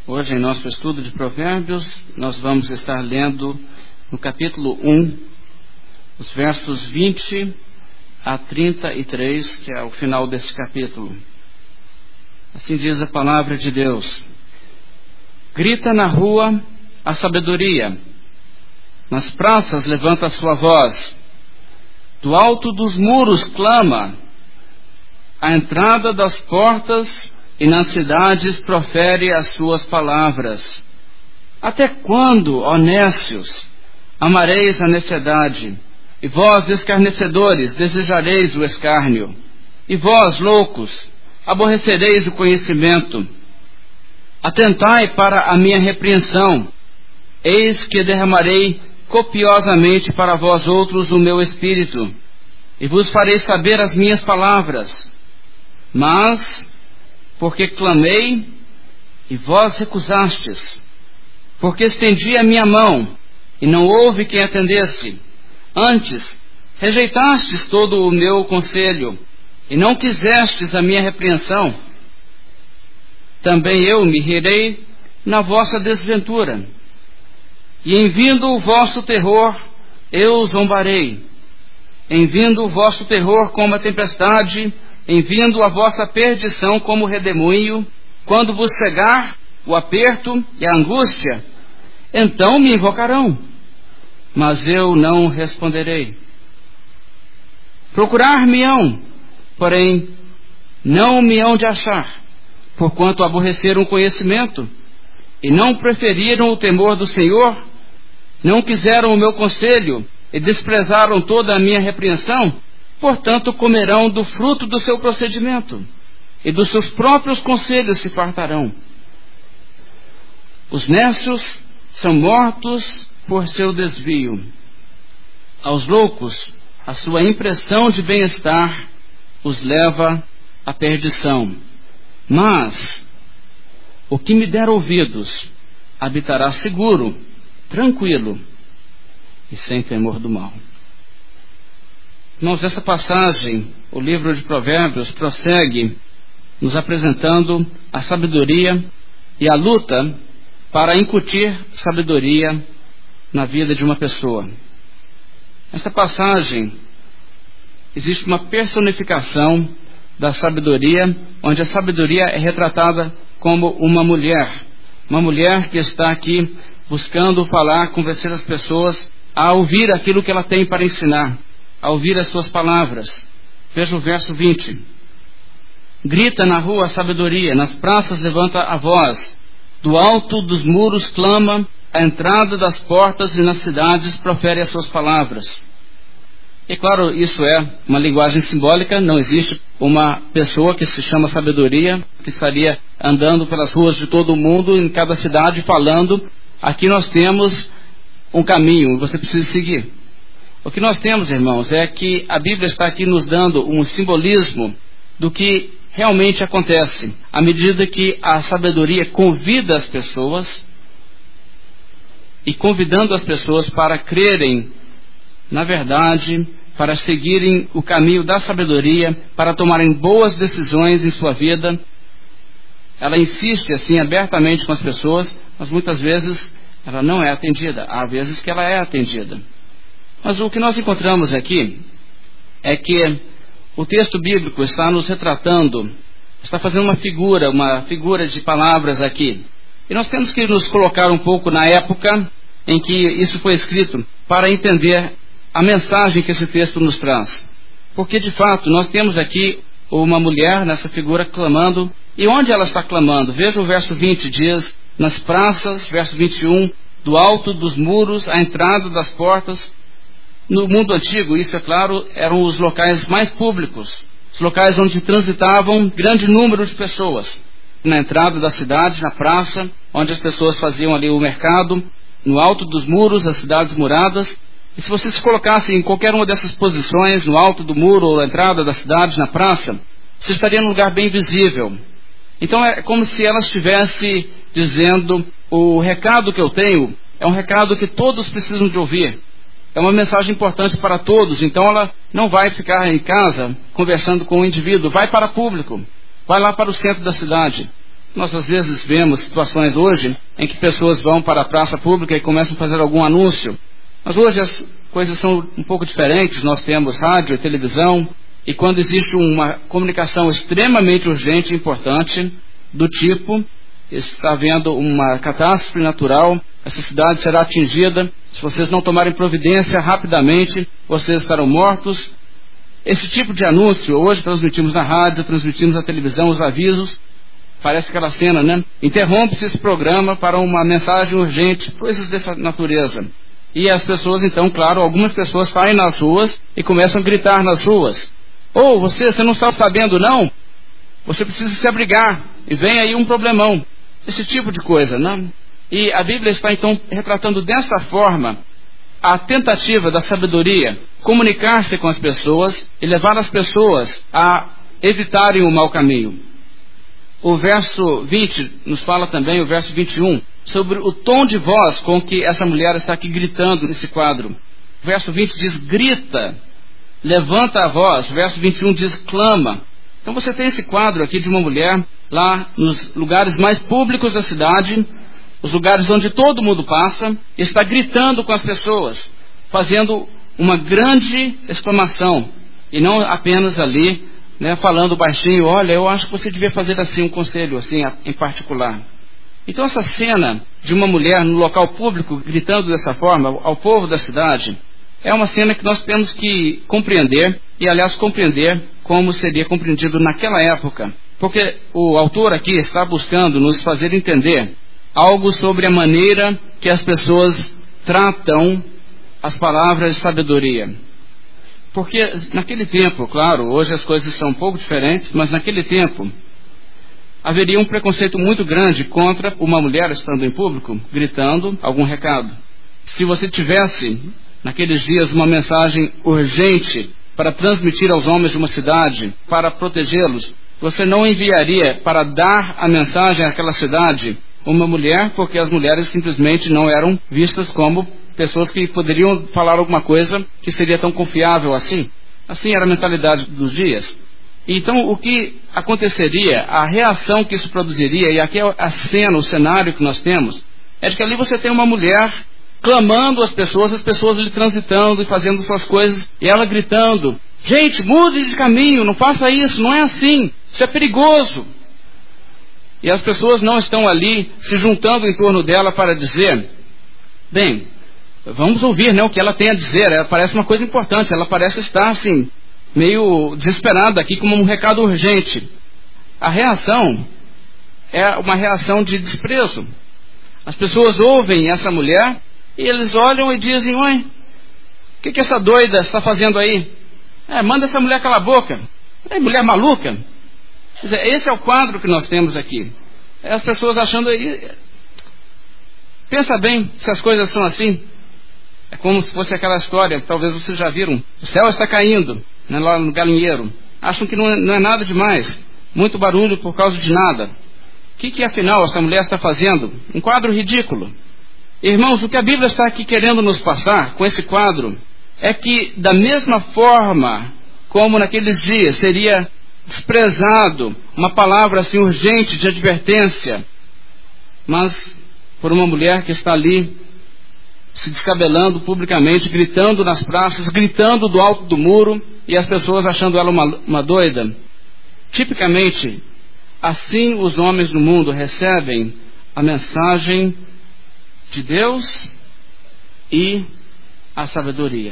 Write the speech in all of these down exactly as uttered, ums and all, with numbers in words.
Hoje, em nosso estudo de Provérbios, nós vamos estar lendo no capítulo um, os versos vinte a trinta e três, que é o final desse capítulo. Assim diz a palavra de Deus: grita na rua a sabedoria, nas praças levanta a sua voz, do alto dos muros clama, à entrada das portas e nas cidades profere as suas palavras. Até quando, ó nécios, amareis a necessidade? E vós, escarnecedores, desejareis o escárnio? E vós, loucos, aborrecereis o conhecimento? Atentai para a minha repreensão. Eis que derramarei copiosamente para vós outros o meu espírito, e vos farei saber as minhas palavras. Mas, porque clamei, e vós recusastes, porque estendi a minha mão, e não houve quem atendesse. Antes, rejeitastes todo o meu conselho, e não quisestes a minha repreensão. Também eu me rirei na vossa desventura, e em vindo o vosso terror, eu zombarei. Em vindo o vosso terror como a tempestade, em vindo a vossa perdição como redemoinho, quando vos chegar o aperto e a angústia, então me invocarão, mas eu não responderei. Procurar-me-ão, porém não me hão de achar, porquanto aborreceram o conhecimento, e não preferiram o temor do Senhor, não quiseram o meu conselho, e desprezaram toda a minha repreensão, portanto comerão do fruto do seu procedimento, e dos seus próprios conselhos se fartarão. Os nécios são mortos por seu desvio. Aos loucos, a sua impressão de bem-estar os leva à perdição. Mas o que me der ouvidos habitará seguro, tranquilo e sem temor do mal. Irmãos, essa passagem, o livro de Provérbios, prossegue nos apresentando a sabedoria e a luta para incutir sabedoria na vida de uma pessoa. Nesta passagem existe uma personificação da sabedoria, onde a sabedoria é retratada como uma mulher, uma mulher que está aqui buscando falar, convencer as pessoas a ouvir aquilo que ela tem para ensinar, a ouvir as suas palavras. Veja o verso vinte. Grita na rua a sabedoria, nas praças levanta a voz, do alto dos muros clama, à entrada das portas e nas cidades profere as suas palavras. E claro, isso é uma linguagem simbólica, não existe uma pessoa que se chama sabedoria, que estaria andando pelas ruas de todo o mundo, em cada cidade, falando: aqui nós temos um caminho, você precisa seguir. O que nós temos, irmãos, é que a Bíblia está aqui nos dando um simbolismo do que realmente acontece, à medida que a sabedoria convida as pessoas, e convidando as pessoas para crerem na verdade, para seguirem o caminho da sabedoria, para tomarem boas decisões em sua vida. Ela insiste assim abertamente com as pessoas, mas muitas vezes ela não é atendida. Há vezes que ela é atendida. Mas o que nós encontramos aqui é que o texto bíblico está nos retratando, está fazendo uma figura, uma figura de palavras aqui. E nós temos que nos colocar um pouco na época em que isso foi escrito, para entender a mensagem que esse texto nos traz. Porque de fato nós temos aqui uma mulher nessa figura clamando. E onde ela está clamando? Veja o verso vinte, diz: nas praças, verso vinte e um, do alto dos muros, à entrada das portas. No mundo antigo, isso é claro, eram os locais mais públicos, os locais onde transitavam grande número de pessoas. Na entrada da cidade, na praça, onde as pessoas faziam ali o mercado, no alto dos muros, as cidades muradas. E se você se colocasse em qualquer uma dessas posições, no alto do muro ou na entrada da cidade, na praça, você estaria num lugar bem visível. Então é como se ela estivesse dizendo: o recado que eu tenho é um recado que todos precisam de ouvir. É uma mensagem importante para todos. Então ela não vai ficar em casa conversando com o indivíduo, vai para público, vai lá para o centro da cidade. Nós às vezes vemos situações hoje em que pessoas vão para a praça pública e começam a fazer algum anúncio. Mas hoje as coisas são um pouco diferentes. Nós temos rádio, televisão, e quando existe uma comunicação extremamente urgente e importante, do tipo, está havendo uma catástrofe natural, essa cidade será atingida, se vocês não tomarem providência rapidamente, vocês estarão mortos. Esse tipo de anúncio, hoje transmitimos na rádio, transmitimos na televisão, os avisos, parece aquela cena, né? Interrompe-se esse programa para uma mensagem urgente, coisas dessa natureza. E as pessoas, então, claro, algumas pessoas saem nas ruas e começam a gritar nas ruas. Ou, oh, você, você não está sabendo, não? Você precisa se abrigar. E vem aí um problemão. Esse tipo de coisa, né? E a Bíblia está, então, retratando dessa forma a tentativa da sabedoria, comunicar-se com as pessoas e levar as pessoas a evitarem o mau caminho. O verso vinte nos fala também, o verso vinte e um, sobre o tom de voz com que essa mulher está aqui gritando nesse quadro. O verso vinte diz, grita, levanta a voz. O verso vinte e um diz, clama. Então você tem esse quadro aqui de uma mulher lá nos lugares mais públicos da cidade, os lugares onde todo mundo passa, está gritando com as pessoas, fazendo uma grande exclamação, e não apenas ali, né, falando baixinho, olha, eu acho que você devia fazer assim, um conselho assim, em particular. Então essa cena de uma mulher no local público gritando dessa forma ao povo da cidade, é uma cena que nós temos que compreender, e aliás compreender como seria compreendido naquela época, porque o autor aqui está buscando nos fazer entender algo sobre a maneira que as pessoas tratam as palavras de sabedoria. Porque naquele tempo, claro, hoje as coisas são um pouco diferentes, mas naquele tempo haveria um preconceito muito grande contra uma mulher estando em público, gritando algum recado. Se você tivesse, naqueles dias, uma mensagem urgente para transmitir aos homens de uma cidade, para protegê-los, você não enviaria para dar a mensagem àquela cidade uma mulher, porque as mulheres simplesmente não eram vistas como pessoas que poderiam falar alguma coisa que seria tão confiável assim. Assim era a mentalidade dos dias. Então o que aconteceria, a reação que isso produziria, e aqui é a cena, o cenário que nós temos, é de que ali você tem uma mulher clamando às pessoas, as pessoas ali transitando e fazendo suas coisas, e ela gritando, gente, mude de caminho, não faça isso, não é assim, isso é perigoso. E as pessoas não estão ali se juntando em torno dela para dizer, bem, vamos ouvir, né, o que ela tem a dizer. Ela parece uma coisa importante, ela parece estar assim, meio desesperada aqui, como um recado urgente. A reação é uma reação de desprezo. As pessoas ouvem essa mulher e eles olham e dizem, ué, o que, que essa doida está fazendo aí? É, manda essa mulher calar a boca. É mulher maluca. Quer dizer, esse é o quadro que nós temos aqui. É as pessoas achando aí. Pensa bem se as coisas são assim. É como se fosse aquela história, talvez vocês já viram. O céu está caindo, né, lá no galinheiro. Acham que não é, não é nada demais. Muito barulho por causa de nada. O que, que afinal essa mulher está fazendo? Um quadro ridículo. Irmãos, o que a Bíblia está aqui querendo nos passar com esse quadro é que da mesma forma como naqueles dias seria desprezado uma palavra assim urgente de advertência, mas por uma mulher que está ali se descabelando publicamente, gritando nas praças, gritando do alto do muro, e as pessoas achando ela uma, uma doida. Tipicamente, assim os homens do mundo recebem a mensagem de Deus e a sabedoria.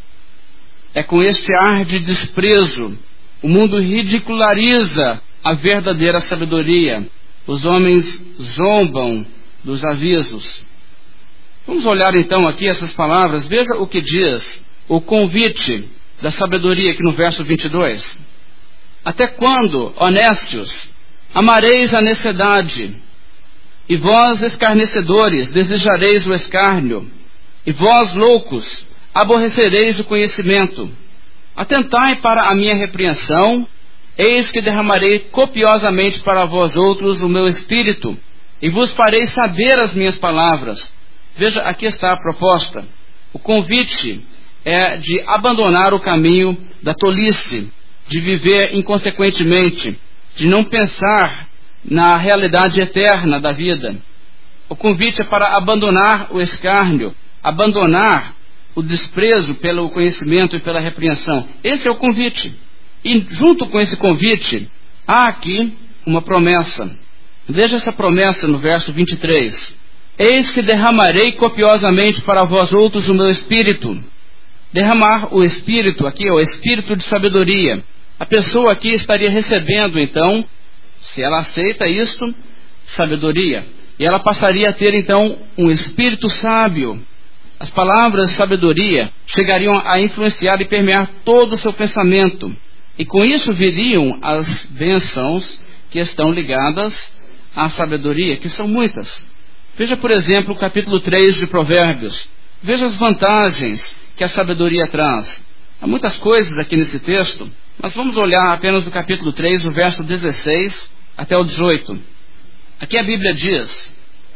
É com este ar de desprezo, o mundo ridiculariza a verdadeira sabedoria. Os homens zombam dos avisos. Vamos olhar então aqui essas palavras. Veja o que diz o convite da sabedoria aqui no verso vinte e dois. Até quando, honestos, amareis a necessidade? E vós, escarnecedores, desejareis o escárnio? E vós, loucos, aborrecereis o conhecimento? Atentai para a minha repreensão, eis que derramarei copiosamente para vós outros o meu espírito, e vos farei saber as minhas palavras. Veja, aqui está a proposta. O convite é de abandonar o caminho da tolice, de viver inconsequentemente, de não pensar na realidade eterna da vida. O convite é para abandonar o escárnio, abandonar o desprezo pelo conhecimento e pela repreensão. Esse é o convite. E junto com esse convite, há aqui uma promessa. Veja essa promessa no verso vinte e três. Eis que derramarei copiosamente para vós outros o meu espírito. Derramar o espírito aqui é o espírito de sabedoria. A pessoa aqui estaria recebendo, então, se ela aceita isto, sabedoria. E ela passaria a ter, então, um espírito sábio. As palavras de sabedoria chegariam a influenciar e permear todo o seu pensamento. E com isso viriam as bênçãos que estão ligadas à sabedoria, que são muitas. Veja, por exemplo, o capítulo três de Provérbios. Veja as vantagens que a sabedoria traz. Há muitas coisas aqui nesse texto, mas vamos olhar apenas no capítulo três, o verso dezesseis até o dezoito. Aqui a Bíblia diz: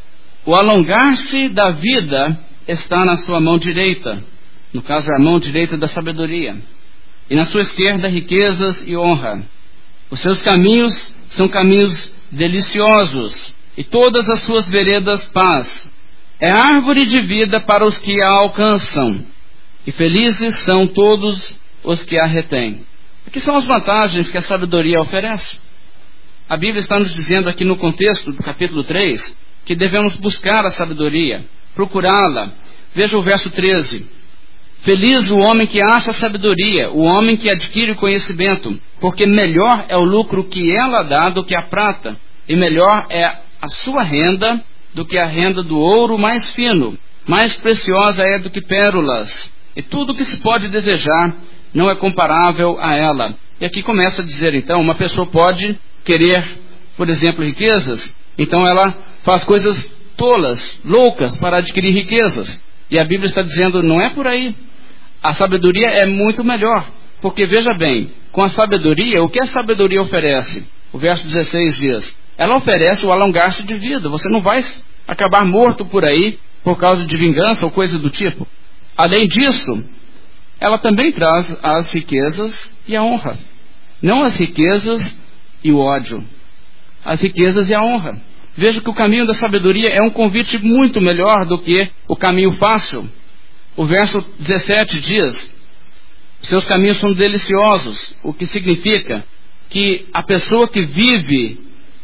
o alongar-se da vida está na sua mão direita, no caso a mão direita da sabedoria, e na sua esquerda riquezas e honra. Os seus caminhos são caminhos deliciosos, e todas as suas veredas paz. É árvore de vida para os que a alcançam, e felizes são todos os que a retêm. Aqui são as vantagens que a sabedoria oferece. A Bíblia está nos dizendo aqui no contexto do capítulo três que devemos buscar a sabedoria, procurá-la. Veja o verso treze. Feliz o homem que acha a sabedoria, o homem que adquire o conhecimento, porque melhor é o lucro que ela dá do que a prata, e melhor é a sua renda do que a renda do ouro mais fino, mais preciosa é do que pérolas, e tudo o que se pode desejar não é comparável a ela. E aqui começa a dizer, então, uma pessoa pode querer, por exemplo, riquezas, então ela faz coisas tolas, loucas, para adquirir riquezas. E a Bíblia está dizendo, não é por aí. A sabedoria é muito melhor, porque veja bem, com a sabedoria, o que a sabedoria oferece? O verso dezesseis diz, ela oferece o alongar-se de vida. Você não vai acabar morto por aí por causa de vingança ou coisa do tipo. Além disso, ela também traz as riquezas e a honra. Não as riquezas e o ódio. As riquezas e a honra. Veja que o caminho da sabedoria é um convite muito melhor do que o caminho fácil. O verso dezessete diz, seus caminhos são deliciosos, o que significa que a pessoa que vive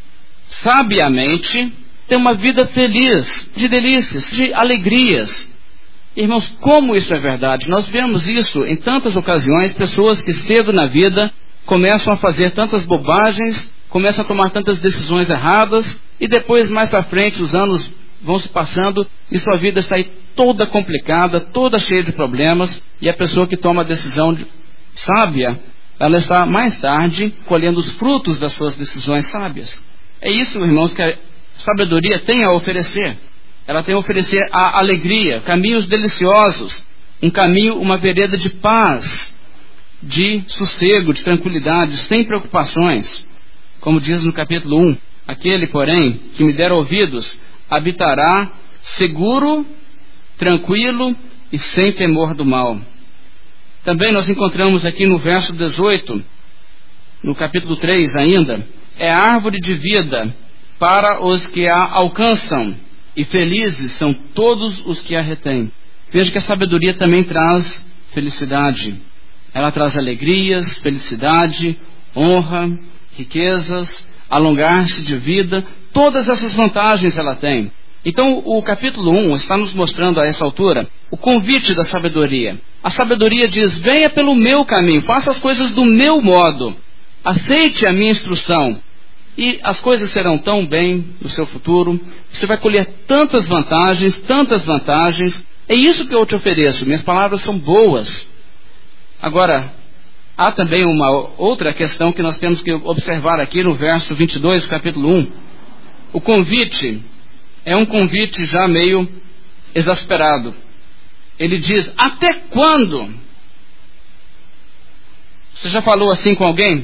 sabiamente tem uma vida feliz, de delícias, de alegrias. Irmãos, como isso é verdade? Nós vemos isso em tantas ocasiões, pessoas que cedo na vida começam a fazer tantas bobagens, começam a tomar tantas decisões erradas, e depois, mais para frente, os anos vão se passando e sua vida está aí toda complicada, toda cheia de problemas, e a pessoa que toma a decisão de, sábia, ela está mais tarde colhendo os frutos das suas decisões sábias. É isso, irmãos, que a sabedoria tem a oferecer. Ela tem a oferecer a alegria, caminhos deliciosos, um caminho, uma vereda de paz, de sossego, de tranquilidade, sem preocupações. Como diz no capítulo um, aquele, porém, que me der ouvidos, habitará seguro, tranquilo e sem temor do mal. Também nós encontramos aqui no verso dezoito, no capítulo três ainda, é árvore de vida para os que a alcançam, e felizes são todos os que a retêm. Veja que a sabedoria também traz felicidade. Ela traz alegrias, felicidade, honra, riquezas, alongar-se de vida, todas essas vantagens ela tem. Então o capítulo um está nos mostrando a essa altura o convite da sabedoria. A sabedoria diz, venha pelo meu caminho, faça as coisas do meu modo, aceite a minha instrução, e as coisas serão tão bem no seu futuro, você vai colher tantas vantagens, tantas vantagens, é isso que eu te ofereço, minhas palavras são boas. Agora, há também uma outra questão que nós temos que observar aqui no verso vinte e dois, capítulo um. O convite é um convite já meio exasperado. Ele diz, até quando? Você já falou assim com alguém?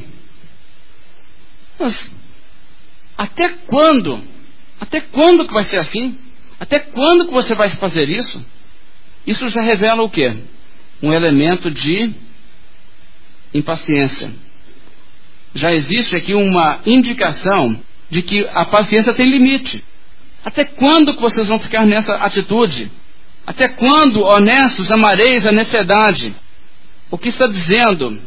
Mas, até quando? Até quando que vai ser assim? Até quando que você vai fazer isso? Isso já revela o quê? Um elemento de impaciência. Já existe aqui uma indicação de que a paciência tem limite. Até quando que vocês vão ficar nessa atitude? Até quando, honestos, amareis a necessidade? O que está dizendo?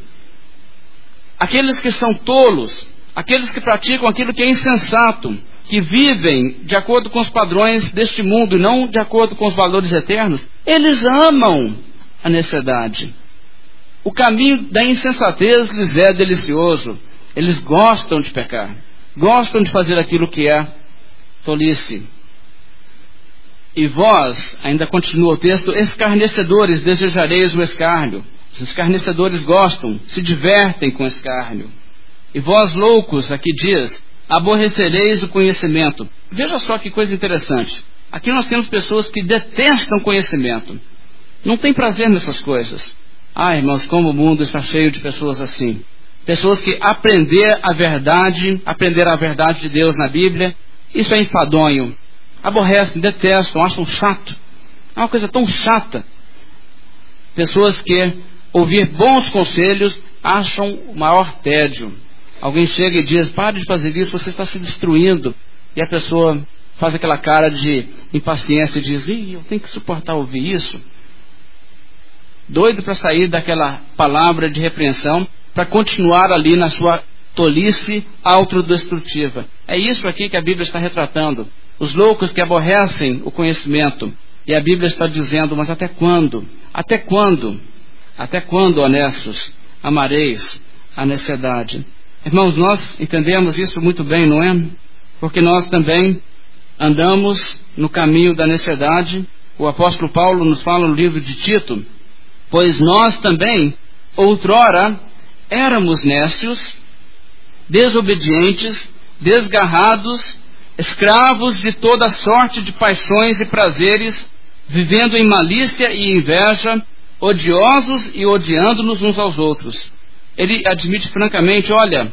Aqueles que são tolos, aqueles que praticam aquilo que é insensato, que vivem de acordo com os padrões deste mundo e não de acordo com os valores eternos, eles amam a necessidade. O caminho da insensatez lhes é delicioso. Eles gostam de pecar, gostam de fazer aquilo que é tolice. E vós, ainda continua o texto, escarnecedores, desejareis o escárnio. Os escarnecedores gostam, se divertem com o escárnio. E vós, loucos, aqui diz, aborrecereis o conhecimento. Veja só que coisa interessante. Aqui nós temos pessoas que detestam conhecimento. Não tem prazer nessas coisas. Ah, irmãos, como o mundo está cheio de pessoas assim. Pessoas que aprender a verdade, aprender a verdade de Deus na Bíblia, isso é enfadonho. Aborrecem, detestam, acham chato. É uma coisa tão chata. Pessoas que ouvir bons conselhos acham o maior tédio. Alguém chega e diz, pare de fazer isso, você está se destruindo. E a pessoa faz aquela cara de impaciência e diz, ih, eu tenho que suportar ouvir isso. Doido para sair daquela palavra de repreensão, para continuar ali na sua tolice autodestrutiva. É isso aqui que a Bíblia está retratando. Os loucos que aborrecem o conhecimento. E a Bíblia está dizendo, mas até quando? Até quando? Até quando, honestos, amareis a necessidade? Irmãos, nós entendemos isso muito bem, não é? Porque nós também andamos no caminho da necessidade. O apóstolo Paulo nos fala no livro de Tito, pois nós também, outrora, éramos nécios, desobedientes, desgarrados, escravos de toda sorte de paixões e prazeres, vivendo em malícia e inveja, odiosos e odiando-nos uns aos outros. Ele admite francamente, olha,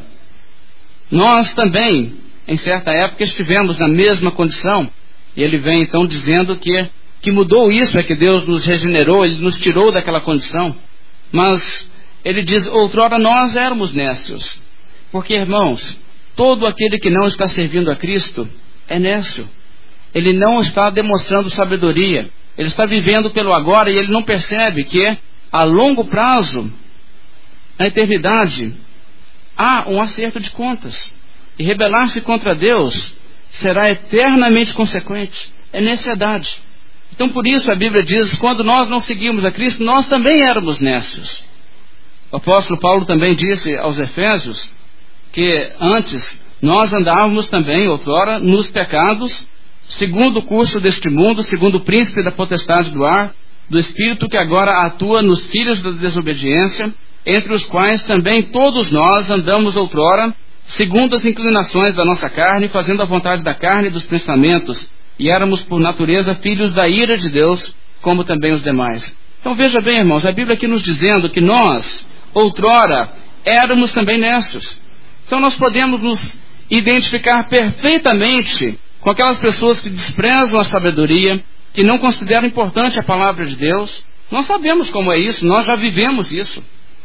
nós também, em certa época, estivemos na mesma condição. E ele vem então dizendo que, que mudou isso, é que Deus nos regenerou, Ele nos tirou daquela condição. Mas ele diz, outrora nós éramos nécios. Porque, irmãos, todo aquele que não está servindo a Cristo é nécio. Ele não está demonstrando sabedoria. Ele está vivendo pelo agora e ele não percebe que, a longo prazo, na eternidade, há um acerto de contas. E rebelar-se contra Deus será eternamente consequente. É necessidade. Então, por isso a Bíblia diz, quando nós não seguimos a Cristo, nós também éramos nécios. O apóstolo Paulo também disse aos Efésios que antes nós andávamos também, outrora, nos pecados, segundo o curso deste mundo, segundo o príncipe da potestade do ar, do espírito que agora atua nos filhos da desobediência, entre os quais também todos nós andamos outrora, segundo as inclinações da nossa carne, fazendo a vontade da carne e dos pensamentos, e éramos por natureza filhos da ira de Deus, como também os demais. Então veja bem, irmãos, a Bíblia aqui nos dizendo que nós, outrora, éramos também nécios. Então nós podemos nos identificar perfeitamente com aquelas pessoas que desprezam a sabedoria, que não consideram importante a palavra de Deus. Nós sabemos como é isso, nós já vivemos isso.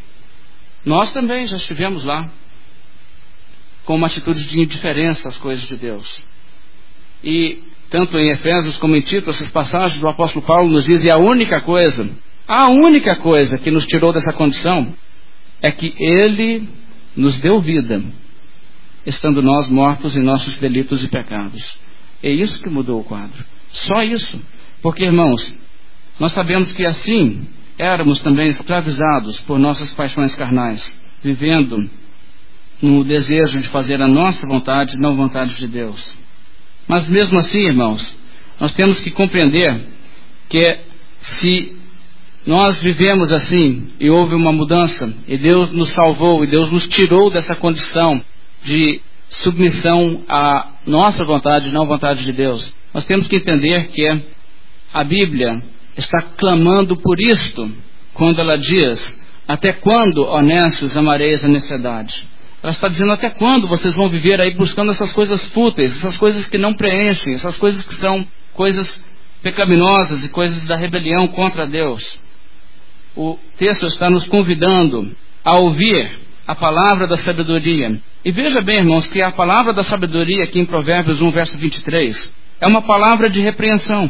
Nós também já estivemos lá, com uma atitude de indiferença às coisas de Deus. E tanto em Efésios como em Tito, essas passagens do apóstolo Paulo nos dizem a única coisa, a única coisa que nos tirou dessa condição é que Ele nos deu vida, estando nós mortos em nossos delitos e pecados. É isso que mudou o quadro. Só isso. Porque, irmãos, nós sabemos que assim éramos também escravizados por nossas paixões carnais, vivendo no desejo de fazer a nossa vontade, não a vontade de Deus. Mas mesmo assim, irmãos, nós temos que compreender que se nós vivemos assim e houve uma mudança e Deus nos salvou e Deus nos tirou dessa condição de submissão à nossa vontade, não à vontade de Deus, nós temos que entender que a Bíblia está clamando por isto quando ela diz, até quando, honestos, amareis a necessidade? Ela está dizendo, até quando vocês vão viver aí buscando essas coisas fúteis, essas coisas que não preenchem, essas coisas que são coisas pecaminosas e coisas da rebelião contra Deus? O texto está nos convidando a ouvir a palavra da sabedoria. E veja bem, irmãos, que a palavra da sabedoria aqui em Provérbios um, verso vinte e três, é uma palavra de repreensão.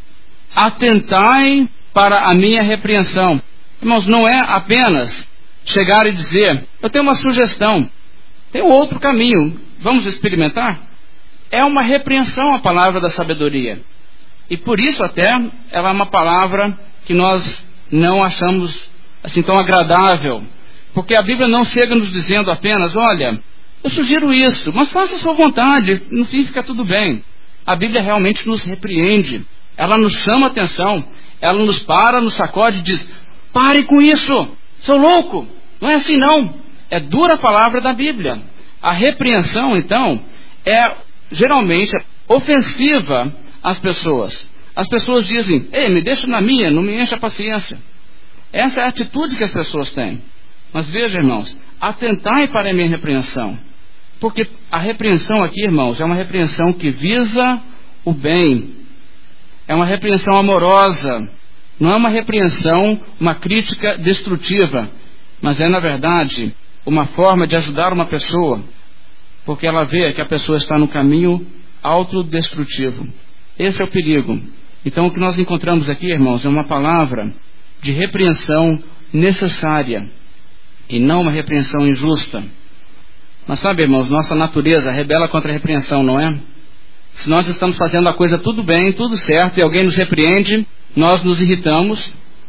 Atentai para a minha repreensão. Irmãos, não é apenas chegar e dizer, eu tenho uma sugestão, tem outro caminho, vamos experimentar? É uma repreensão a palavra da sabedoria. E por isso até, ela é uma palavra que nós não achamos assim tão agradável. Porque a Bíblia não chega nos dizendo apenas, olha, eu sugiro isso, mas faça a sua vontade, no fim fica tudo bem. A Bíblia realmente nos repreende, ela nos chama a atenção, ela nos para, nos sacode e diz, pare com isso, sou louco, não é assim não. É dura a palavra da Bíblia. A repreensão, então, é geralmente ofensiva às pessoas. As pessoas dizem, ei, me deixa na minha, não me encha a paciência. Essa é a atitude que as pessoas têm. Mas veja, irmãos, atentai para a minha repreensão. Porque a repreensão aqui, irmãos, é uma repreensão que visa o bem. É uma repreensão amorosa. Não é uma repreensão, uma crítica destrutiva. Mas é, na verdade, uma forma de ajudar uma pessoa. Porque ela vê que a pessoa está no caminho autodestrutivo. Esse é o perigo. Então, o que nós encontramos aqui, irmãos, é uma palavra de repreensão necessária. E não uma repreensão injusta. Mas sabe, irmãos, nossa natureza rebela contra a repreensão, não é? Se nós estamos fazendo a coisa tudo bem, tudo certo, e alguém nos repreende, nós nos irritamos.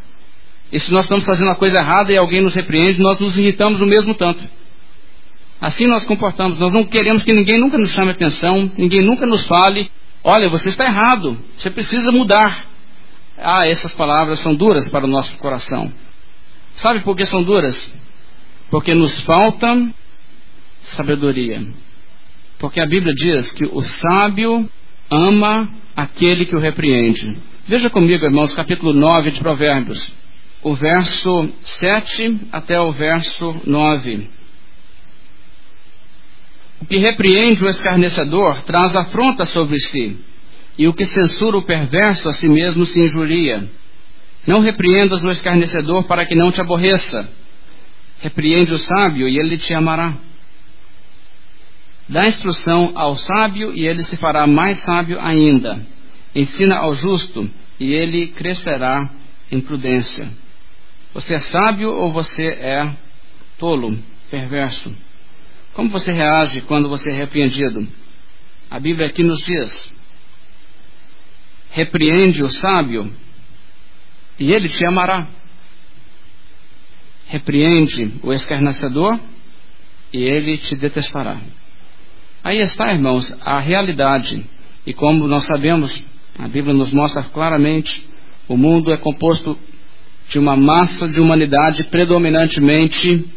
E se nós estamos fazendo a coisa errada e alguém nos repreende, nós nos irritamos o mesmo tanto. Assim nós comportamos. Nós não queremos que ninguém nunca nos chame atenção, ninguém nunca nos fale, olha, você está errado, você precisa mudar. Ah, essas palavras são duras para o nosso coração. Sabe por que são duras? Porque nos falta sabedoria. Porque a Bíblia diz que o sábio ama aquele que o repreende. Veja comigo, irmãos, capítulo nove de Provérbios. O verso sete até o verso nove. O que repreende o escarnecedor traz afronta sobre si, e o que censura o perverso a si mesmo se injuria. Não repreendas o escarnecedor para que não te aborreça. Repreende o sábio e ele te amará. Dá instrução ao sábio e ele se fará mais sábio ainda. Ensina ao justo e ele crescerá em prudência. Você é sábio ou você é tolo, perverso? Como você reage quando você é repreendido? A Bíblia aqui nos diz, repreende o sábio e ele te amará. Repreende o escarnecedor e ele te detestará. Aí está, irmãos, a realidade. E como nós sabemos, a Bíblia nos mostra claramente, o mundo é composto de uma massa de humanidade predominantemente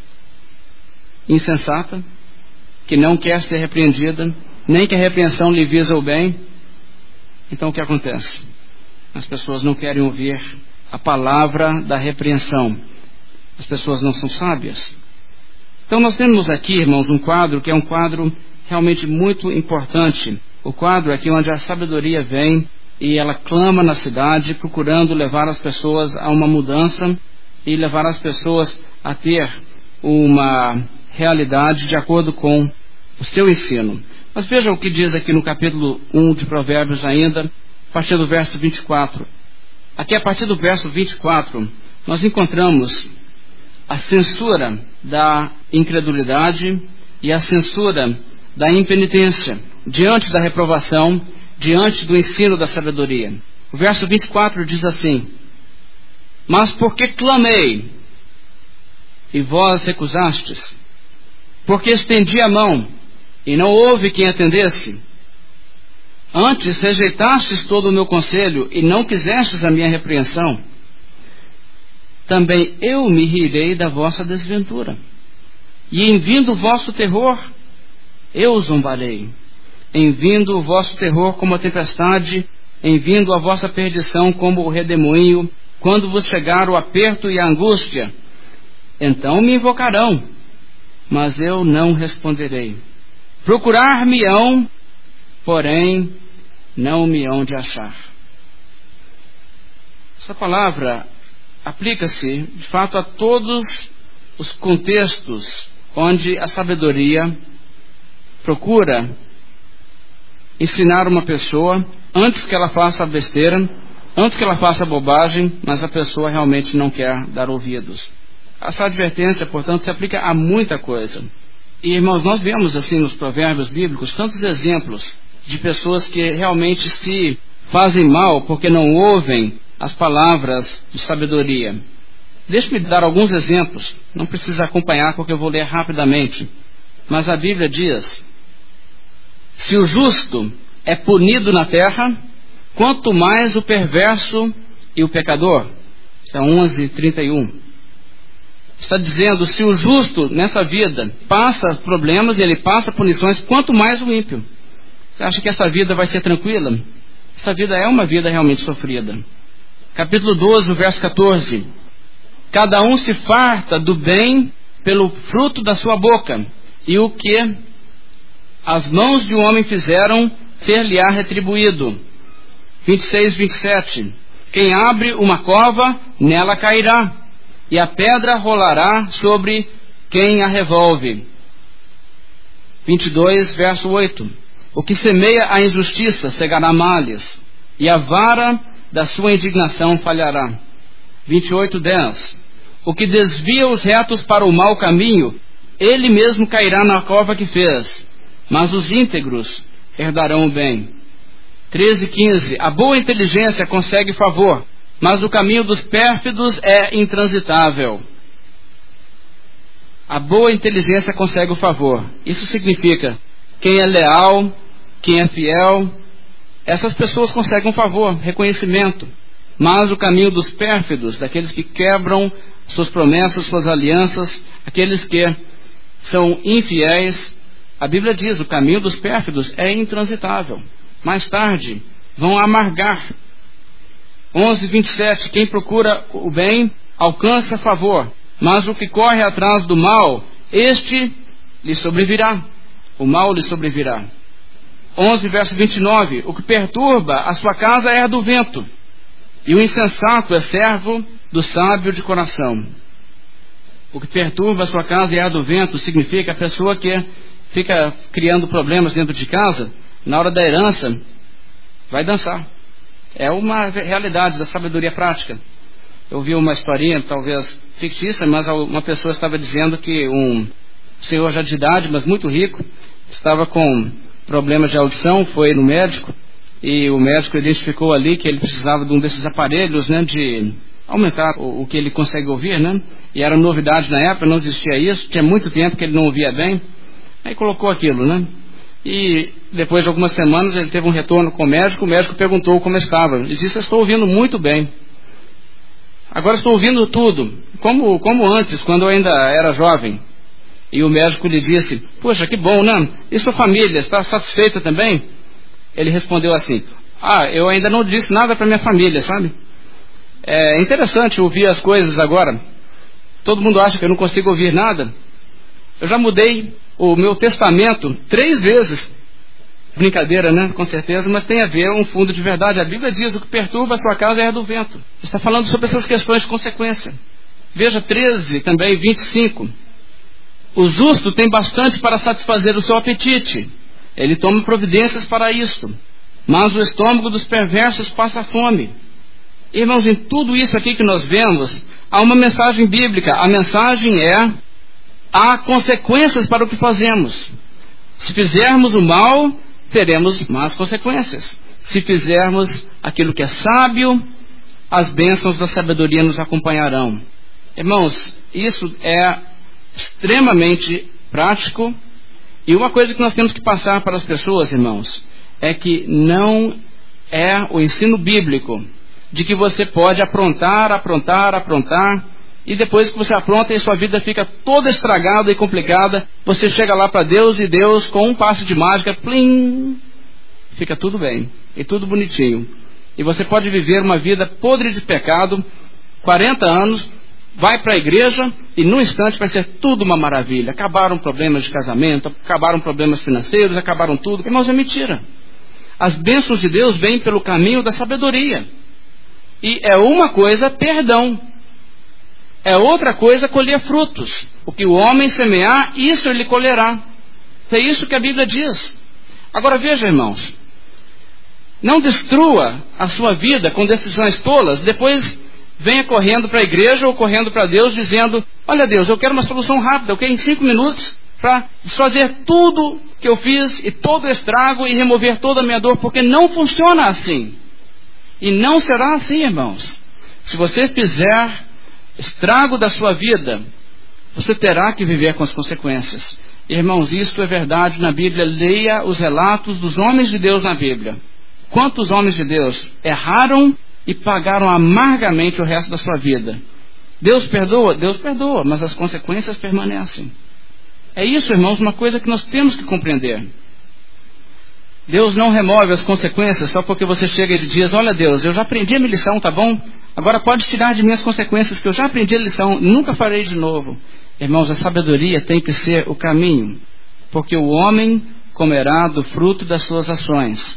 insensata, que não quer ser repreendida, nem que a repreensão lhe visa o bem. Então o que acontece? As pessoas não querem ouvir a palavra da repreensão. As pessoas não são sábias. Então nós temos aqui, irmãos, um quadro que é um quadro realmente muito importante. O quadro aqui onde a sabedoria vem e ela clama na cidade, procurando levar as pessoas a uma mudança e levar as pessoas a ter uma realidade de acordo com o seu ensino. Mas veja o que diz aqui no capítulo um de Provérbios ainda, a partir do verso vinte e quatro. Aqui a partir do verso vinte e quatro, nós encontramos a censura da incredulidade e a censura da impenitência, diante da reprovação, diante do ensino da sabedoria. O verso vinte e quatro diz assim, mas porque clamei, e vós recusastes, porque estendi a mão, e não houve quem atendesse, antes rejeitastes todo o meu conselho, e não quisestes a minha repreensão, também eu me rirei da vossa desventura, e em vindo o vosso terror, eu zombarei. Em vindo o vosso terror como a tempestade, em vindo a vossa perdição como o redemoinho, quando vos chegar o aperto e a angústia, então me invocarão, mas eu não responderei. Procurar-me-ão, porém não me hão de achar. Essa palavra aplica-se, de fato, a todos os contextos onde a sabedoria procura ensinar uma pessoa antes que ela faça a besteira, antes que ela faça a bobagem, mas a pessoa realmente não quer dar ouvidos. Essa advertência, portanto, se aplica a muita coisa. E, irmãos, nós vemos assim nos provérbios bíblicos tantos exemplos de pessoas que realmente se fazem mal porque não ouvem as palavras de sabedoria. Deixe-me dar alguns exemplos, não precisa acompanhar porque eu vou ler rapidamente. Mas a Bíblia diz: se o justo é punido na terra, quanto mais o perverso e o pecador. Isso é onze, trinta e um. Está dizendo, se o justo nessa vida passa problemas e ele passa punições, quanto mais o ímpio. Você acha que essa vida vai ser tranquila? Essa vida é uma vida realmente sofrida. Capítulo doze, verso quatorze. Cada um se farta do bem pelo fruto da sua boca, e o que as mãos de um homem fizeram, ser-lhe-á retribuído. vinte e seis, vinte e sete. Quem abre uma cova, nela cairá, e a pedra rolará sobre quem a revolve. vinte e dois, verso oito. O que semeia a injustiça cegará males, e a vara da sua indignação falhará. vinte e oito, dez. O que desvia os retos para o mau caminho, ele mesmo cairá na cova que fez, mas os íntegros herdarão o bem. treze, quinze. A boa inteligência consegue favor, mas o caminho dos pérfidos é intransitável. A boa inteligência consegue o favor. Isso significa, quem é leal, quem é fiel, essas pessoas conseguem um favor, reconhecimento. Mas o caminho dos pérfidos, daqueles que quebram suas promessas, suas alianças, aqueles que são infiéis, a Bíblia diz, o caminho dos pérfidos é intransitável. Mais tarde, vão amargar. onze, vinte e sete. Quem procura o bem, alcança favor, mas o que corre atrás do mal, este lhe sobrevirá. O mal lhe sobrevirá. onze, verso vinte e nove. O que perturba a sua casa é do vento, e o insensato é servo do sábio de coração. O que perturba a sua casa é do vento significa a pessoa que fica criando problemas dentro de casa, na hora da herança, vai dançar. É uma realidade da sabedoria prática. Eu vi uma historinha, talvez fictícia, mas uma pessoa estava dizendo que um senhor já de idade, mas muito rico, estava com problemas de audição, foi no médico, e o médico identificou ali que ele precisava de um desses aparelhos, né, de aumentar o, o que ele consegue ouvir, né? E era novidade na época, não existia isso, tinha muito tempo que ele não ouvia bem. Aí colocou aquilo, né? E depois de algumas semanas ele teve um retorno com o médico, o médico perguntou como estava. Ele disse, eu estou ouvindo muito bem. Agora estou ouvindo tudo, como, como antes, quando eu ainda era jovem. E o médico lhe disse, poxa, que bom, né? E sua família, está satisfeita também? Ele respondeu assim, ah, eu ainda não disse nada para minha família, sabe? É interessante ouvir as coisas agora. Todo mundo acha que eu não consigo ouvir nada. Eu já mudei o meu testamento três vezes. Brincadeira, né? Com certeza, mas tem a ver um fundo de verdade. A Bíblia diz, o que perturba a sua casa é do vento. Está falando sobre essas questões de consequência. Veja treze, também vinte e cinco. O justo tem bastante para satisfazer o seu apetite. Ele toma providências para isto. Mas o estômago dos perversos passa fome. Irmãos, em tudo isso aqui que nós vemos, há uma mensagem bíblica. A mensagem é, há consequências para o que fazemos. Se fizermos o mal, teremos más consequências. Se fizermos aquilo que é sábio, as bênçãos da sabedoria nos acompanharão. Irmãos, isso é extremamente prático. E uma coisa que nós temos que passar para as pessoas, irmãos, é que não é o ensino bíblico de que você pode aprontar, aprontar, aprontar, e depois que você apronta e sua vida fica toda estragada e complicada, você chega lá para Deus e Deus, com um passo de mágica, plim, fica tudo bem, e tudo bonitinho. E você pode viver uma vida podre de pecado, quarenta anos, vai para a igreja e num instante vai ser tudo uma maravilha. Acabaram problemas de casamento, acabaram problemas financeiros, acabaram tudo. Irmãos, é mentira. As bênçãos de Deus vêm pelo caminho da sabedoria. E é uma coisa, perdão. É outra coisa colher frutos. O que o homem semear, isso ele colherá. É isso que a Bíblia diz. Agora veja, irmãos, não destrua a sua vida com decisões tolas, depois venha correndo para a igreja ou correndo para Deus dizendo: olha Deus, eu quero uma solução rápida, eu quero em cinco minutos para desfazer tudo que eu fiz e todo o estrago e remover toda a minha dor, porque não funciona assim. E não será assim, irmãos. Se você fizer estrago da sua vida, você terá que viver com as consequências. Irmãos, isto é verdade na Bíblia. Leia os relatos dos homens de Deus na Bíblia. Quantos homens de Deus erraram e pagaram amargamente o resto da sua vida? Deus perdoa? Deus perdoa, mas as consequências permanecem. É isso, irmãos, uma coisa que nós temos que compreender. Deus não remove as consequências só porque você chega e diz: olha Deus, eu já aprendi a minha lição, tá bom? Agora pode tirar de mim as consequências, que eu já aprendi a lição, nunca farei de novo. Irmãos, a sabedoria tem que ser o caminho, porque o homem comerá do fruto das suas ações.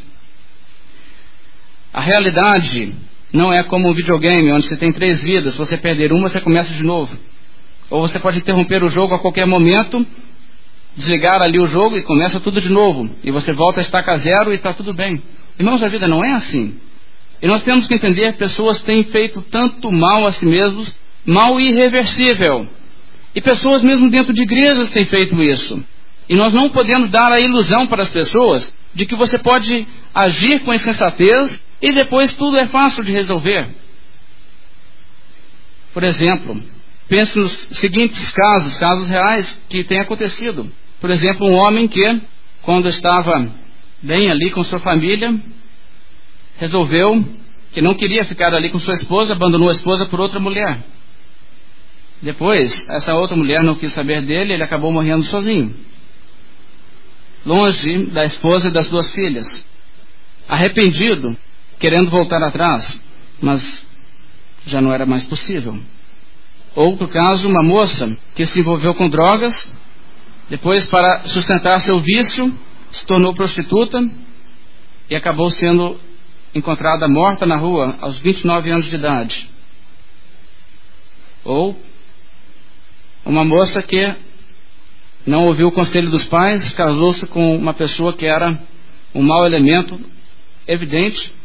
A realidade não é como um videogame, onde você tem três vidas, se você perder uma, você começa de novo. Ou você pode interromper o jogo a qualquer momento, desligar ali o jogo e começa tudo de novo. E você volta a estaca zero e está tudo bem. Irmãos, a vida não é assim. E nós temos que entender que pessoas têm feito tanto mal a si mesmos, mal irreversível. E pessoas mesmo dentro de igrejas têm feito isso. E nós não podemos dar a ilusão para as pessoas de que você pode agir com insensatez e depois tudo é fácil de resolver. Por exemplo, pense nos seguintes casos, casos reais que têm acontecido. Por exemplo, um homem que, quando estava bem ali com sua família, resolveu que não queria ficar ali com sua esposa, abandonou a esposa por outra mulher. Depois, essa outra mulher não quis saber dele, ele acabou morrendo sozinho, longe da esposa e das duas filhas. Arrependido, querendo voltar atrás, mas já não era mais possível. Outro caso, uma moça que se envolveu com drogas, depois, para sustentar seu vício, se tornou prostituta e acabou sendo encontrada morta na rua aos vinte e nove anos de idade. Ou uma moça que não ouviu o conselho dos pais, casou-se com uma pessoa que era um mau elemento evidente,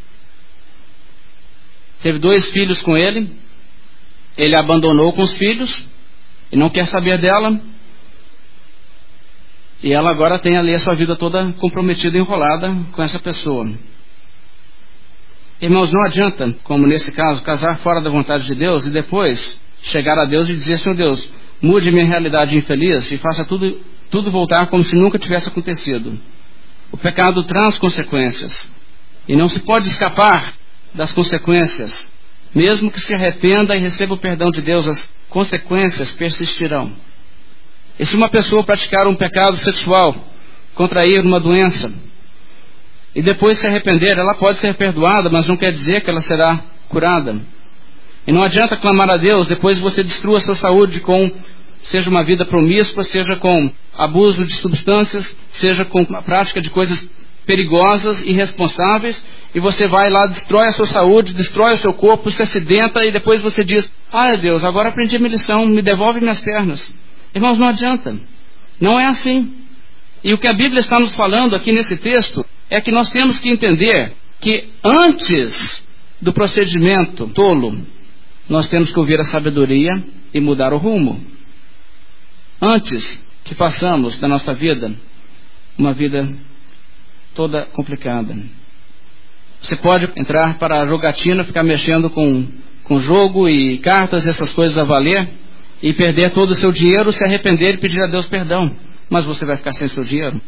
teve dois filhos com ele, ele a abandonou com os filhos e não quer saber dela, e ela agora tem ali a sua vida toda comprometida, enrolada com essa pessoa. Irmãos, não adianta, como nesse caso, casar fora da vontade de Deus e depois chegar a Deus e dizer: Senhor Deus, mude minha realidade infeliz e faça tudo, tudo voltar como se nunca tivesse acontecido. O pecado traz consequências e não se pode escapar das consequências. Mesmo que se arrependa e receba o perdão de Deus, as consequências persistirão. E se uma pessoa praticar um pecado sexual, contrair uma doença e depois se arrepender, ela pode ser perdoada, mas não quer dizer que ela será curada. E não adianta clamar a Deus, depois você destrua a sua saúde com, seja uma vida promíscua, seja com abuso de substâncias, seja com a prática de coisas perigosas, irresponsáveis, e você vai lá, destrói a sua saúde, destrói o seu corpo, se acidenta, e depois você diz: ah, Deus, agora aprendi a minha lição, me devolve minhas pernas. Irmãos, não adianta. Não é assim. E o que a Bíblia está nos falando aqui nesse texto é que nós temos que entender que antes do procedimento tolo, nós temos que ouvir a sabedoria e mudar o rumo. Antes que façamos da nossa vida uma vida toda complicada. Você pode entrar para a jogatina, ficar mexendo com, com jogo e cartas, essas coisas a valer, e perder todo o seu dinheiro, se arrepender e pedir a Deus perdão. Mas você vai ficar sem seu dinheiro.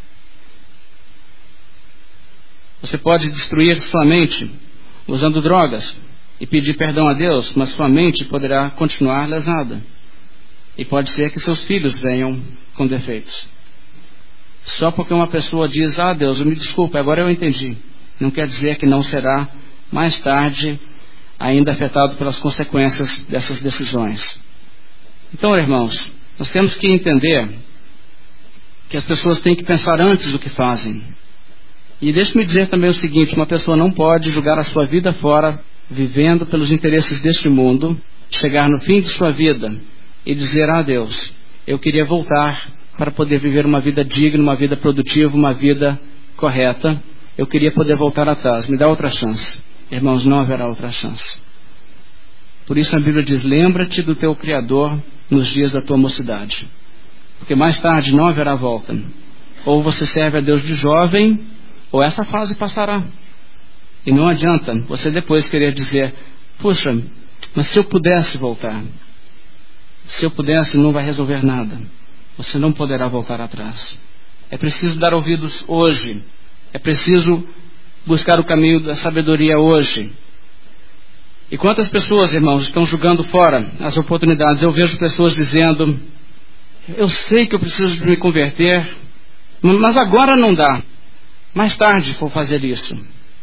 Você pode destruir sua mente usando drogas e pedir perdão a Deus, mas sua mente poderá continuar lesada. E pode ser que seus filhos venham com defeitos. Só porque uma pessoa diz: ah, Deus, me desculpe, agora eu entendi, não quer dizer que não será mais tarde ainda afetado pelas consequências dessas decisões. Então, irmãos, nós temos que entender que as pessoas têm que pensar antes do que fazem. E deixe-me dizer também o seguinte: uma pessoa não pode jogar a sua vida fora vivendo pelos interesses deste mundo, chegar no fim de sua vida e dizer a Deus: eu queria voltar para poder viver uma vida digna, uma vida produtiva, uma vida correta. Eu queria poder voltar atrás. Me dá outra chance. Irmãos, não haverá outra chance. Por isso a Bíblia diz: lembra-te do teu Criador nos dias da tua mocidade, porque mais tarde não haverá volta. Ou você serve a Deus de jovem, ou essa fase passará. E não adianta você depois querer dizer: puxa, mas se eu pudesse voltar, se eu pudesse, não vai resolver nada. Você não poderá voltar atrás. É preciso dar ouvidos hoje. É preciso buscar o caminho da sabedoria hoje. E quantas pessoas, irmãos, estão jogando fora as oportunidades? Eu vejo pessoas dizendo: eu sei que eu preciso me converter, mas agora não dá. Mais tarde vou fazer isso.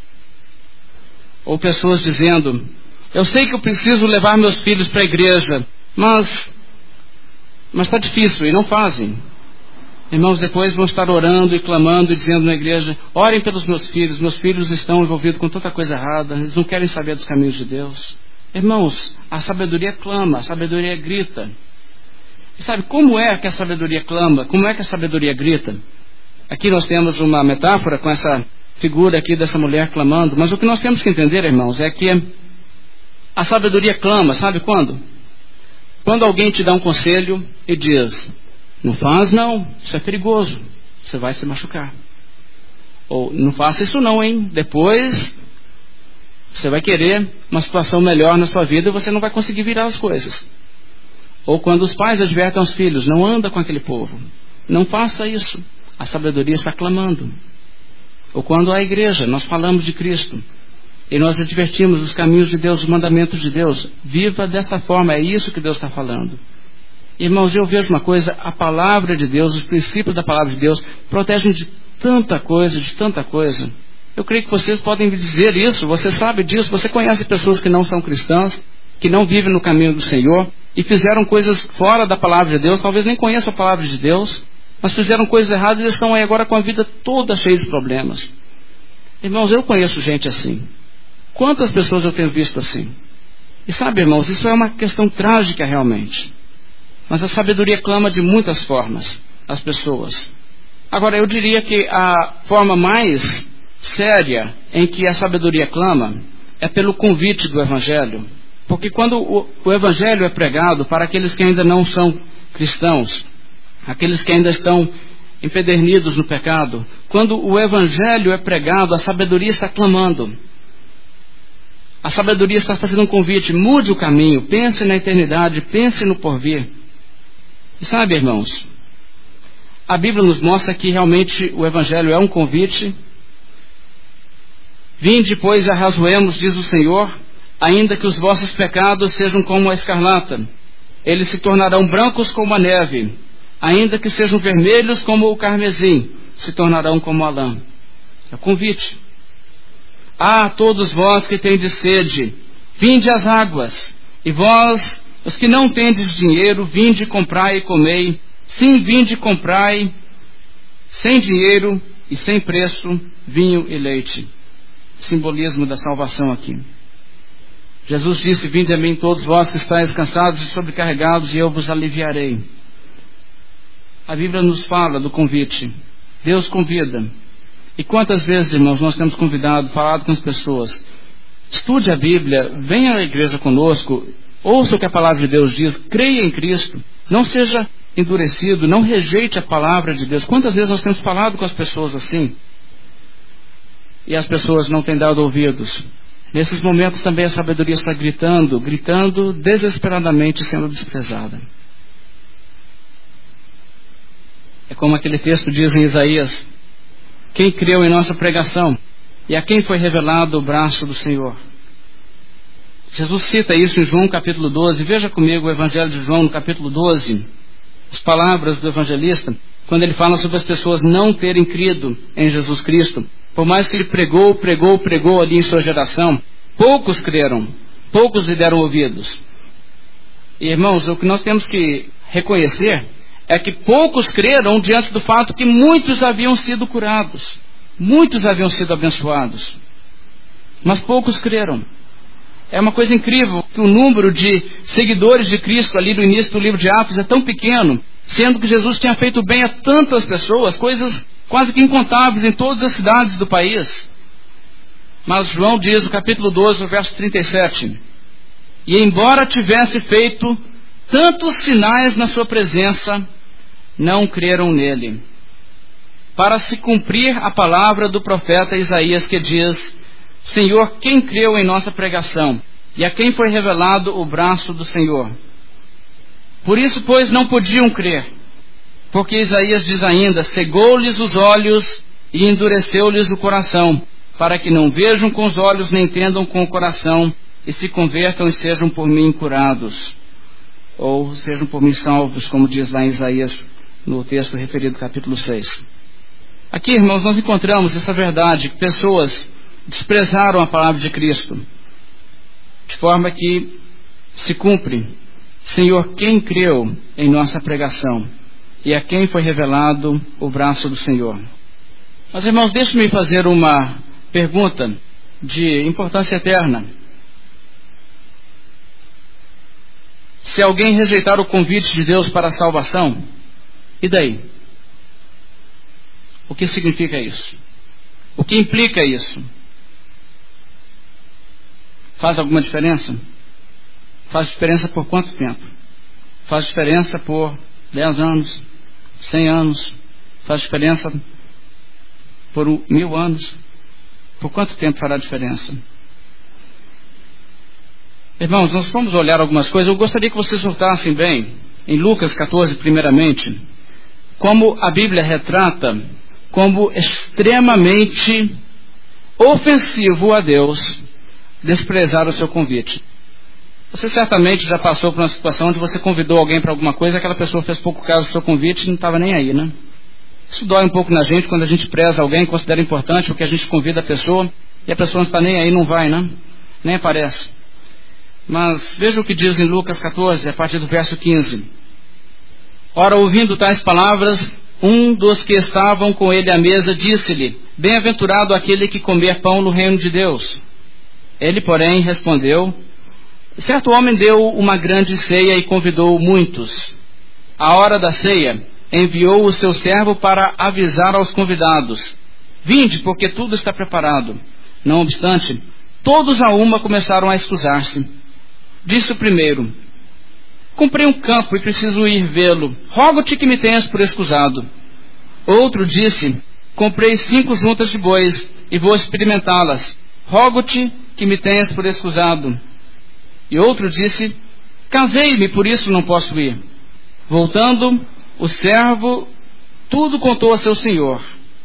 Ou pessoas dizendo: eu sei que eu preciso levar meus filhos para a igreja, mas mas está difícil, e não fazem. Irmãos, depois vão estar orando e clamando e dizendo na igreja: orem pelos meus filhos, meus filhos estão envolvidos com tanta coisa errada, eles não querem saber dos caminhos de Deus. Irmãos, a sabedoria clama, a sabedoria grita. E sabe como é que a sabedoria clama? Como é que a sabedoria grita? Aqui nós temos uma metáfora com essa figura aqui dessa mulher clamando, mas o que nós temos que entender, irmãos, é que a sabedoria clama, sabe quando? Quando alguém te dá um conselho e diz: não faz não, isso é perigoso, você vai se machucar. Ou não faça isso não, hein, depois você vai querer uma situação melhor na sua vida e você não vai conseguir virar as coisas. Ou quando os pais advertem aos filhos: não anda com aquele povo, não faça isso, a sabedoria está clamando. Ou quando a igreja, nós falamos de Cristo e nós advertimos os caminhos de Deus, os mandamentos de Deus: viva dessa forma, é isso que Deus está falando. Irmãos, eu vejo uma coisa: a palavra de Deus, os princípios da palavra de Deus protegem de tanta coisa, de tanta coisa. Eu creio que vocês podem me dizer isso, você sabe disso, você conhece pessoas que não são cristãs, que não vivem no caminho do Senhor e fizeram coisas fora da palavra de Deus, talvez nem conheçam a palavra de Deus, mas fizeram coisas erradas e estão aí agora com a vida toda cheia de problemas. Irmãos, eu conheço gente assim. Quantas pessoas eu tenho visto assim? E sabe, irmãos, isso é uma questão trágica realmente. Mas a sabedoria clama de muitas formas às pessoas. Agora, eu diria que a forma mais séria em que a sabedoria clama é pelo convite do Evangelho. Porque quando o, o Evangelho é pregado para aqueles que ainda não são cristãos, aqueles que ainda estão empedernidos no pecado, quando o Evangelho é pregado, a sabedoria está clamando. A sabedoria está fazendo um convite: mude o caminho, pense na eternidade, pense no porvir. E sabe, irmãos, a Bíblia nos mostra que realmente o Evangelho é um convite. Vinde, pois, e arrazoemos, diz o Senhor, ainda que os vossos pecados sejam como a escarlata, eles se tornarão brancos como a neve, ainda que sejam vermelhos como o carmesim, se tornarão como a lã. É o convite. Ah, todos vós que tendes sede, vinde às águas, e vós, os que não tendes dinheiro, vinde comprai e comei. Sim, vinde comprai, sem dinheiro e sem preço, vinho e leite. Simbolismo da salvação aqui. Jesus disse: vinde a mim todos vós que estáis cansados e sobrecarregados, e eu vos aliviarei. A Bíblia nos fala do convite. Deus convida. E quantas vezes, irmãos, nós temos convidado, falado com as pessoas: estude a Bíblia, venha à igreja conosco, ouça o que a palavra de Deus diz, creia em Cristo, não seja endurecido, não rejeite a palavra de Deus. Quantas vezes nós temos falado com as pessoas assim? E as pessoas não têm dado ouvidos. Nesses momentos também a sabedoria está gritando, gritando desesperadamente, sendo desprezada. É como aquele texto diz em Isaías: quem creu em nossa pregação e a quem foi revelado o braço do Senhor. Jesus cita isso em João capítulo doze. Veja comigo o Evangelho de João no capítulo doze. As palavras do evangelista, quando ele fala sobre as pessoas não terem crido em Jesus Cristo. Por mais que ele pregou, pregou, pregou ali em sua geração, poucos creram, poucos lhe deram ouvidos. E, irmãos, o que nós temos que reconhecer é que poucos creram diante do fato que muitos haviam sido curados, muitos haviam sido abençoados, mas poucos creram. É uma coisa incrível que o número de seguidores de Cristo ali no início do livro de Atos é tão pequeno, sendo que Jesus tinha feito bem a tantas pessoas, coisas quase que incontáveis em todas as cidades do país. Mas João diz no capítulo doze, no verso trinta e sete, e embora tivesse feito tantos sinais na sua presença, não creram nele. Para se cumprir a palavra do profeta Isaías que diz, Senhor, quem creu em nossa pregação? E a quem foi revelado o braço do Senhor? Por isso, pois, não podiam crer. Porque Isaías diz ainda, cegou-lhes os olhos e endureceu-lhes o coração, para que não vejam com os olhos, nem entendam com o coração, e se convertam e sejam por mim curados. Ou sejam por mim salvos, como diz lá em Isaías, no texto referido ao capítulo seis. Aqui, irmãos, nós encontramos essa verdade, que pessoas desprezaram a palavra de Cristo, de forma que se cumpre, Senhor, quem creu em nossa pregação, e a quem foi revelado o braço do Senhor. Mas, irmãos, deixe-me fazer uma pergunta de importância eterna. Se alguém rejeitar o convite de Deus para a salvação, e daí? O que significa isso? O que implica isso? Faz alguma diferença? Faz diferença por quanto tempo? Faz diferença por dez anos, cem anos? Faz diferença por mil anos? Por quanto tempo fará diferença? Irmãos, nós vamos olhar algumas coisas. Eu gostaria que vocês notassem bem, em Lucas catorze, primeiramente, como a Bíblia retrata como extremamente ofensivo a Deus desprezar o seu convite. Você certamente já passou por uma situação onde você convidou alguém para alguma coisa, aquela pessoa fez pouco caso do seu convite e não estava nem aí, né? Isso dói um pouco na gente quando a gente preza alguém, considera importante, porque a gente convida a pessoa e a pessoa não está nem aí, não vai, né? Nem aparece. Mas veja o que diz em Lucas catorze, a partir do verso quinze. Ora, ouvindo tais palavras, um dos que estavam com ele à mesa disse-lhe, bem-aventurado aquele que comer pão no reino de Deus. Ele, porém, respondeu, certo homem deu uma grande ceia e convidou muitos. À hora da ceia, enviou o seu servo para avisar aos convidados, vinde, porque tudo está preparado. Não obstante, todos a uma começaram a escusar-se. Disse o primeiro, comprei um campo e preciso ir vê-lo. Rogo-te que me tenhas por escusado. Outro disse, comprei cinco juntas de bois e vou experimentá-las. Rogo-te que me tenhas por escusado. E outro disse, casei-me, por isso não posso ir. Voltando, o servo tudo contou a seu senhor.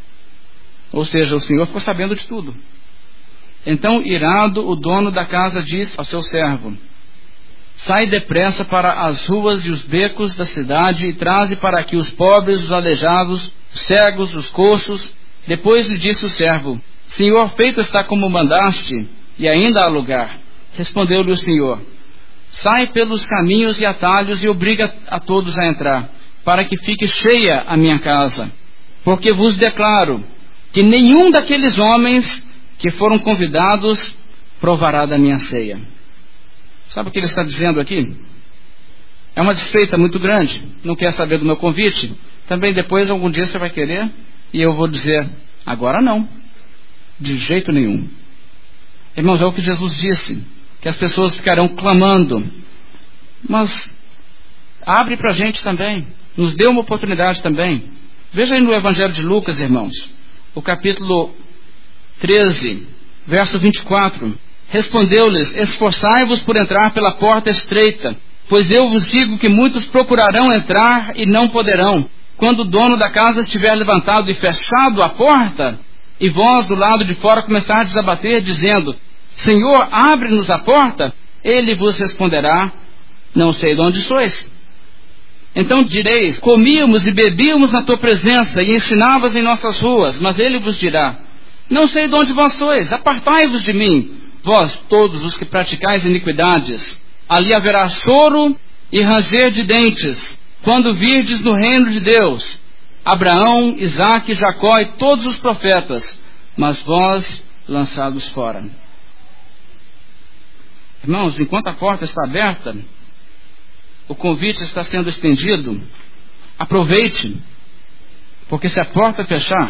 Ou seja, o senhor ficou sabendo de tudo. Então, irado, o dono da casa disse ao seu servo, sai depressa para as ruas e os becos da cidade e traze para aqui os pobres, os aleijados, os cegos, os coxos. Depois lhe disse o servo, Senhor, feito está como mandaste, e ainda há lugar. Respondeu-lhe o Senhor, sai pelos caminhos e atalhos e obriga a todos a entrar, para que fique cheia a minha casa. Porque vos declaro que nenhum daqueles homens que foram convidados provará da minha ceia. Sabe o que ele está dizendo aqui? É uma desfeita muito grande. Não quer saber do meu convite? Também depois, algum dia você vai querer, e eu vou dizer, agora não. De jeito nenhum. Irmãos, é o que Jesus disse, que as pessoas ficarão clamando. Mas abre para a gente também. Nos dê uma oportunidade também. Veja aí no Evangelho de Lucas, irmãos, o capítulo treze, verso vinte e quatro. Respondeu-lhes, esforçai-vos por entrar pela porta estreita, pois eu vos digo que muitos procurarão entrar e não poderão. Quando o dono da casa estiver levantado e fechado a porta, e vós do lado de fora começardes a bater, dizendo, Senhor, abre-nos a porta, ele vos responderá, não sei de onde sois. Então direis, comíamos e bebíamos na tua presença, e ensinavas em nossas ruas, mas ele vos dirá, não sei de onde vós sois, apartai-vos de mim, vós todos os que praticais iniquidades. Ali haverá choro e ranger de dentes, quando virdes no reino de Deus, Abraão, Isaque, Jacó e todos os profetas, mas vós lançados fora. Irmãos, enquanto a porta está aberta, o convite está sendo estendido, aproveite, porque se a porta fechar,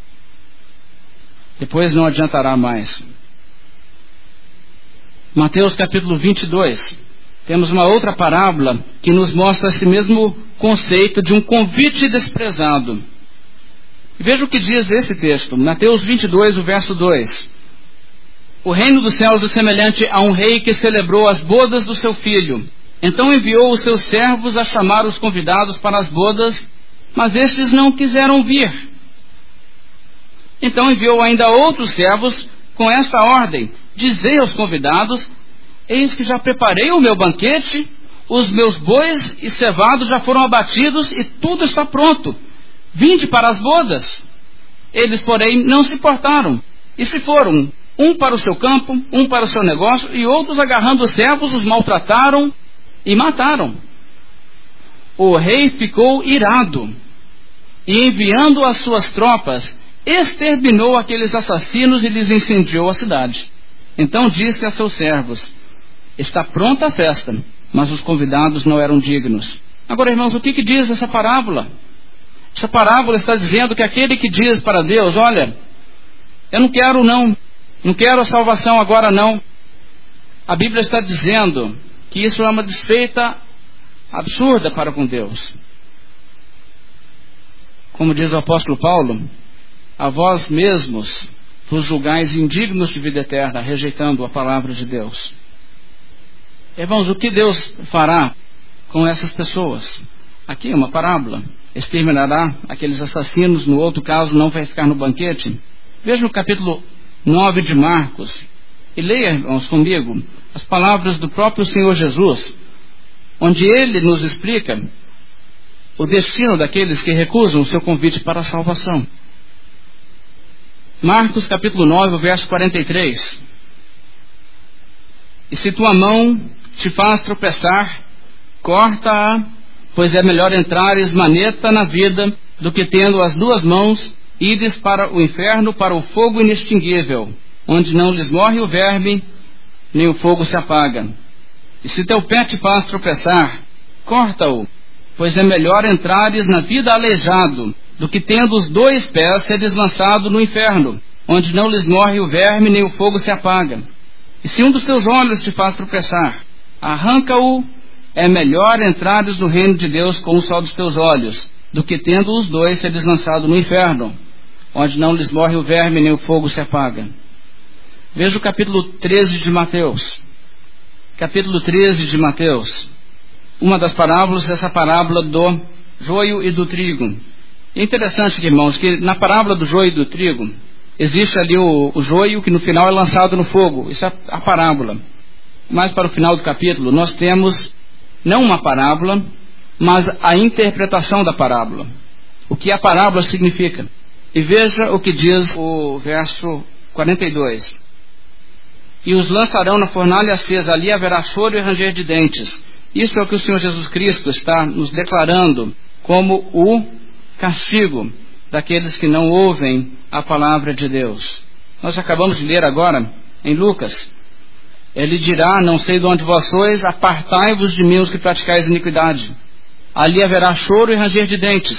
depois não adiantará mais. Mateus capítulo vinte e dois, temos uma outra parábola que nos mostra esse mesmo conceito de um convite desprezado. Veja o que diz esse texto, Mateus vinte e dois, o verso dois. O reino dos céus é semelhante a um rei que celebrou as bodas do seu filho. Então enviou os seus servos a chamar os convidados para as bodas, mas estes não quiseram vir. Então enviou ainda outros servos com esta ordem: dizei aos convidados, eis que já preparei o meu banquete, os meus bois e cevados já foram abatidos e tudo está pronto. Vinde para as bodas. Eles, porém, não se portaram e se foram, um para o seu campo, um para o seu negócio, e outros, agarrando os servos, os maltrataram e mataram. O rei ficou irado e, enviando as suas tropas, exterminou aqueles assassinos e lhes incendiou a cidade. Então disse a seus servos: está pronta a festa, mas os convidados não eram dignos. Agora, irmãos, o que, que diz essa parábola? Essa parábola está dizendo que aquele que diz para Deus: olha, eu não quero não, não quero a salvação agora não. A Bíblia está dizendo que isso é uma desfeita absurda para com Deus. Como diz o apóstolo Paulo: a vós mesmos vos julgais indignos de vida eterna, rejeitando a palavra de Deus. Irmãos, o que Deus fará com essas pessoas? Aqui é uma parábola. Exterminará aqueles assassinos, no outro caso não vai ficar no banquete. Veja no capítulo nove de Marcos, e leia, irmãos, comigo, as palavras do próprio Senhor Jesus, onde Ele nos explica o destino daqueles que recusam o seu convite para a salvação. Marcos capítulo nove, verso quarenta e três. E se tua mão te faz tropeçar, corta-a, pois é melhor entrares maneta na vida do que, tendo as duas mãos, ides para o inferno, para o fogo inextinguível, onde não lhes morre o verme, nem o fogo se apaga. E se teu pé te faz tropeçar, corta-o, pois é melhor entrares na vida aleijado, do que, tendo os dois pés, seres lançado no inferno, onde não lhes morre o verme, nem o fogo se apaga. E se um dos teus olhos te faz tropeçar, arranca-o, é melhor entrares no reino de Deus com um só dos teus olhos, do que, tendo os dois, seres lançado no inferno, onde não lhes morre o verme, nem o fogo se apaga. Veja o capítulo treze de Mateus. Capítulo treze de Mateus. Uma das parábolas é essa parábola do joio e do trigo. É interessante, irmãos, que na parábola do joio e do trigo, existe ali o, o joio que no final é lançado no fogo. Isso é a parábola. Mas para o final do capítulo, nós temos não uma parábola, mas a interpretação da parábola. O que a parábola significa. E veja o que diz o verso quarenta e dois. E os lançarão na fornalha acesa, ali haverá choro e ranger de dentes. Isso é o que o Senhor Jesus Cristo está nos declarando como o castigo daqueles que não ouvem a palavra de Deus. Nós acabamos de ler agora em Lucas. Ele dirá: não sei de onde vós sois, apartai-vos de mim os que praticais iniquidade. Ali haverá choro e ranger de dentes.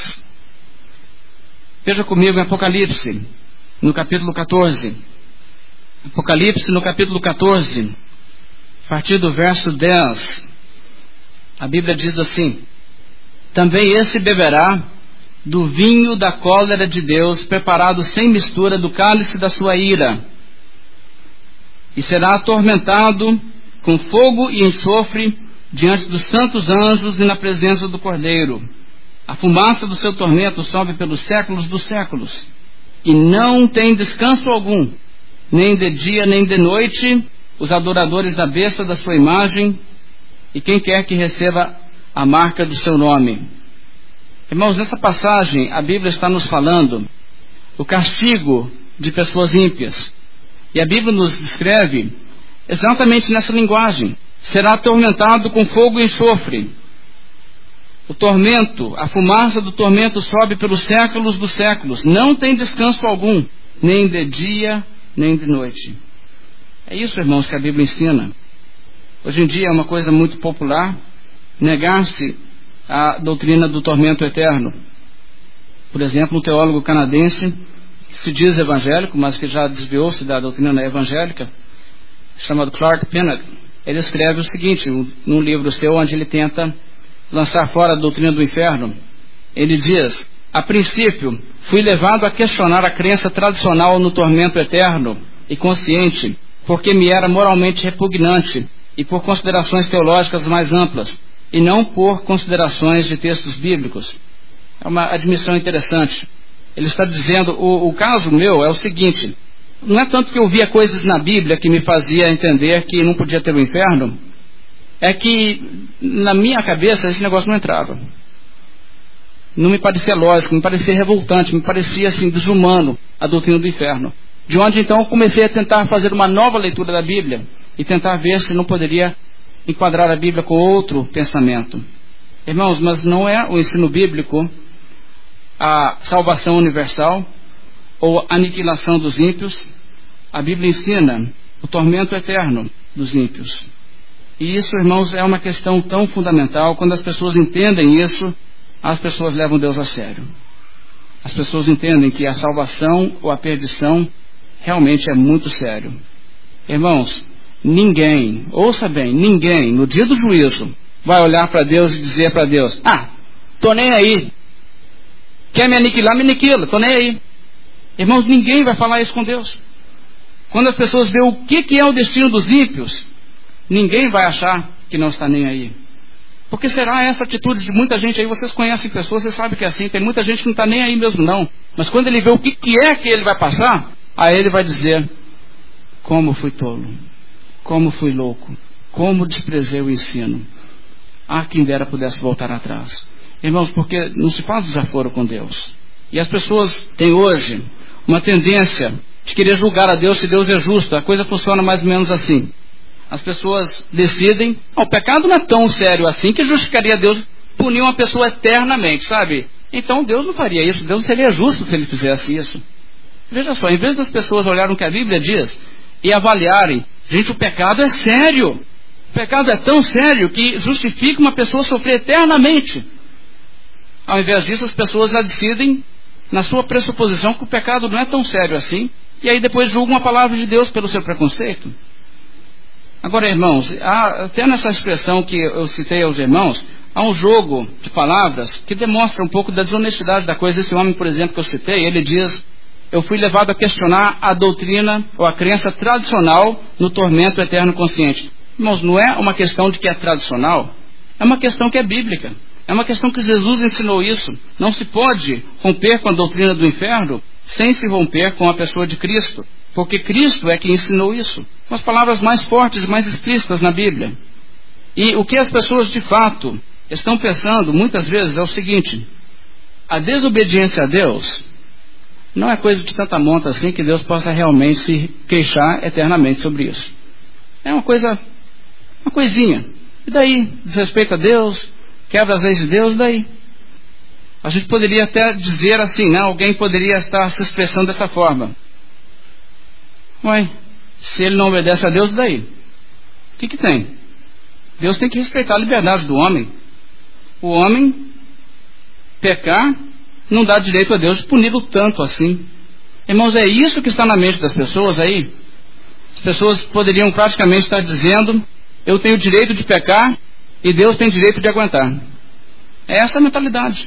Veja comigo em Apocalipse, no capítulo catorze. Apocalipse, no capítulo catorze, a partir do verso dez. A Bíblia diz assim: também esse beberá do vinho da cólera de Deus, preparado sem mistura do cálice da sua ira, e será atormentado com fogo e enxofre diante dos santos anjos e na presença do Cordeiro. A fumaça do seu tormento sobe pelos séculos dos séculos, e não tem descanso algum, nem de dia nem de noite, os adoradores da besta da sua imagem, e quem quer que receba a marca do seu nome. Irmãos, nessa passagem a Bíblia está nos falando o castigo de pessoas ímpias. E a Bíblia nos descreve exatamente nessa linguagem: será atormentado com fogo e enxofre. O tormento, a fumaça do tormento sobe pelos séculos dos séculos. Não tem descanso algum, nem de dia, nem de noite. É isso, irmãos, que a Bíblia ensina. Hoje em dia é uma coisa muito popular negar-se à doutrina do tormento eterno. Por exemplo, um teólogo canadense que se diz evangélico, mas que já desviou-se da doutrina evangélica, chamado Clark Pinnock, ele escreve o seguinte, num livro seu, onde ele tenta lançar fora a doutrina do inferno. Ele diz: a princípio, fui levado a questionar a crença tradicional no tormento eterno e consciente, porque me era moralmente repugnante e por considerações teológicas mais amplas, e não por considerações de textos bíblicos. É uma admissão interessante. Ele está dizendo, o, o caso meu é o seguinte, não é tanto que eu via coisas na Bíblia que me fazia entender que não podia ter o inferno, é que na minha cabeça esse negócio não entrava. Não me parecia lógico, me parecia revoltante, me parecia assim desumano a doutrina do inferno. De onde então eu comecei a tentar fazer uma nova leitura da Bíblia e tentar ver se não poderia enquadrar a Bíblia com outro pensamento. Irmãos, mas não é o ensino bíblico a salvação universal ou a aniquilação dos ímpios. A Bíblia ensina o tormento eterno dos ímpios. E isso, irmãos, é uma questão tão fundamental. Quando as pessoas entendem isso, as pessoas levam Deus a sério. As pessoas entendem que a salvação ou a perdição realmente é muito sério. Irmãos, ninguém, ouça bem, ninguém, no dia do juízo, vai olhar para Deus e dizer para Deus: ah, tô nem aí. Quer me aniquilar, me aniquila, tô nem aí. Irmãos, ninguém vai falar isso com Deus. Quando as pessoas veem o que, que é o destino dos ímpios, ninguém vai achar que não está nem aí. Porque será essa atitude de muita gente aí? Vocês conhecem pessoas, vocês sabem que é assim. Tem muita gente que não está nem aí mesmo não. Mas quando ele vê o que, que é que ele vai passar, aí ele vai dizer: como fui tolo, como fui louco, como desprezei o ensino. Ah, quem dera pudesse voltar atrás. Irmãos, porque não se faz desaforo com Deus. E as pessoas têm hoje uma tendência de querer julgar a Deus se Deus é justo. A coisa funciona mais ou menos assim. As pessoas decidem, oh, o pecado não é tão sério assim que justificaria Deus punir uma pessoa eternamente, sabe? Então Deus não faria isso, Deus seria justo se ele fizesse isso. Veja só, em vez das pessoas olharem o que a Bíblia diz e avaliarem, gente, o pecado é sério. O pecado é tão sério que justifica uma pessoa sofrer eternamente. Ao invés disso, as pessoas já decidem, na sua pressuposição, que o pecado não é tão sério assim, e aí depois julgam a palavra de Deus pelo seu preconceito. Agora, irmãos, há, até nessa expressão que eu citei aos irmãos, há um jogo de palavras que demonstra um pouco da desonestidade da coisa. Esse homem, por exemplo, que eu citei, ele diz: eu fui levado a questionar a doutrina ou a crença tradicional no tormento eterno consciente. Irmãos, não é uma questão de que é tradicional, é uma questão que é bíblica. É uma questão que Jesus ensinou isso. Não se pode romper com a doutrina do inferno sem se romper com a pessoa de Cristo. Porque Cristo é quem ensinou isso. Com as palavras mais fortes e mais explícitas na Bíblia. E o que as pessoas de fato estão pensando muitas vezes é o seguinte: a desobediência a Deus não é coisa de tanta monta assim que Deus possa realmente se queixar eternamente sobre isso. É uma coisa, uma coisinha. E daí? Desrespeito a Deus, quebra as leis de Deus, daí? A gente poderia até dizer assim, né? Alguém poderia estar se expressando dessa forma. Ué, se ele não obedece a Deus, daí? O que que tem? Deus tem que respeitar a liberdade do homem. O homem pecar não dá direito a Deus de puni-lo tanto assim. Irmãos, é isso que está na mente das pessoas aí. As pessoas poderiam praticamente estar dizendo: eu tenho direito de pecar e Deus tem direito de aguentar. É essa a mentalidade.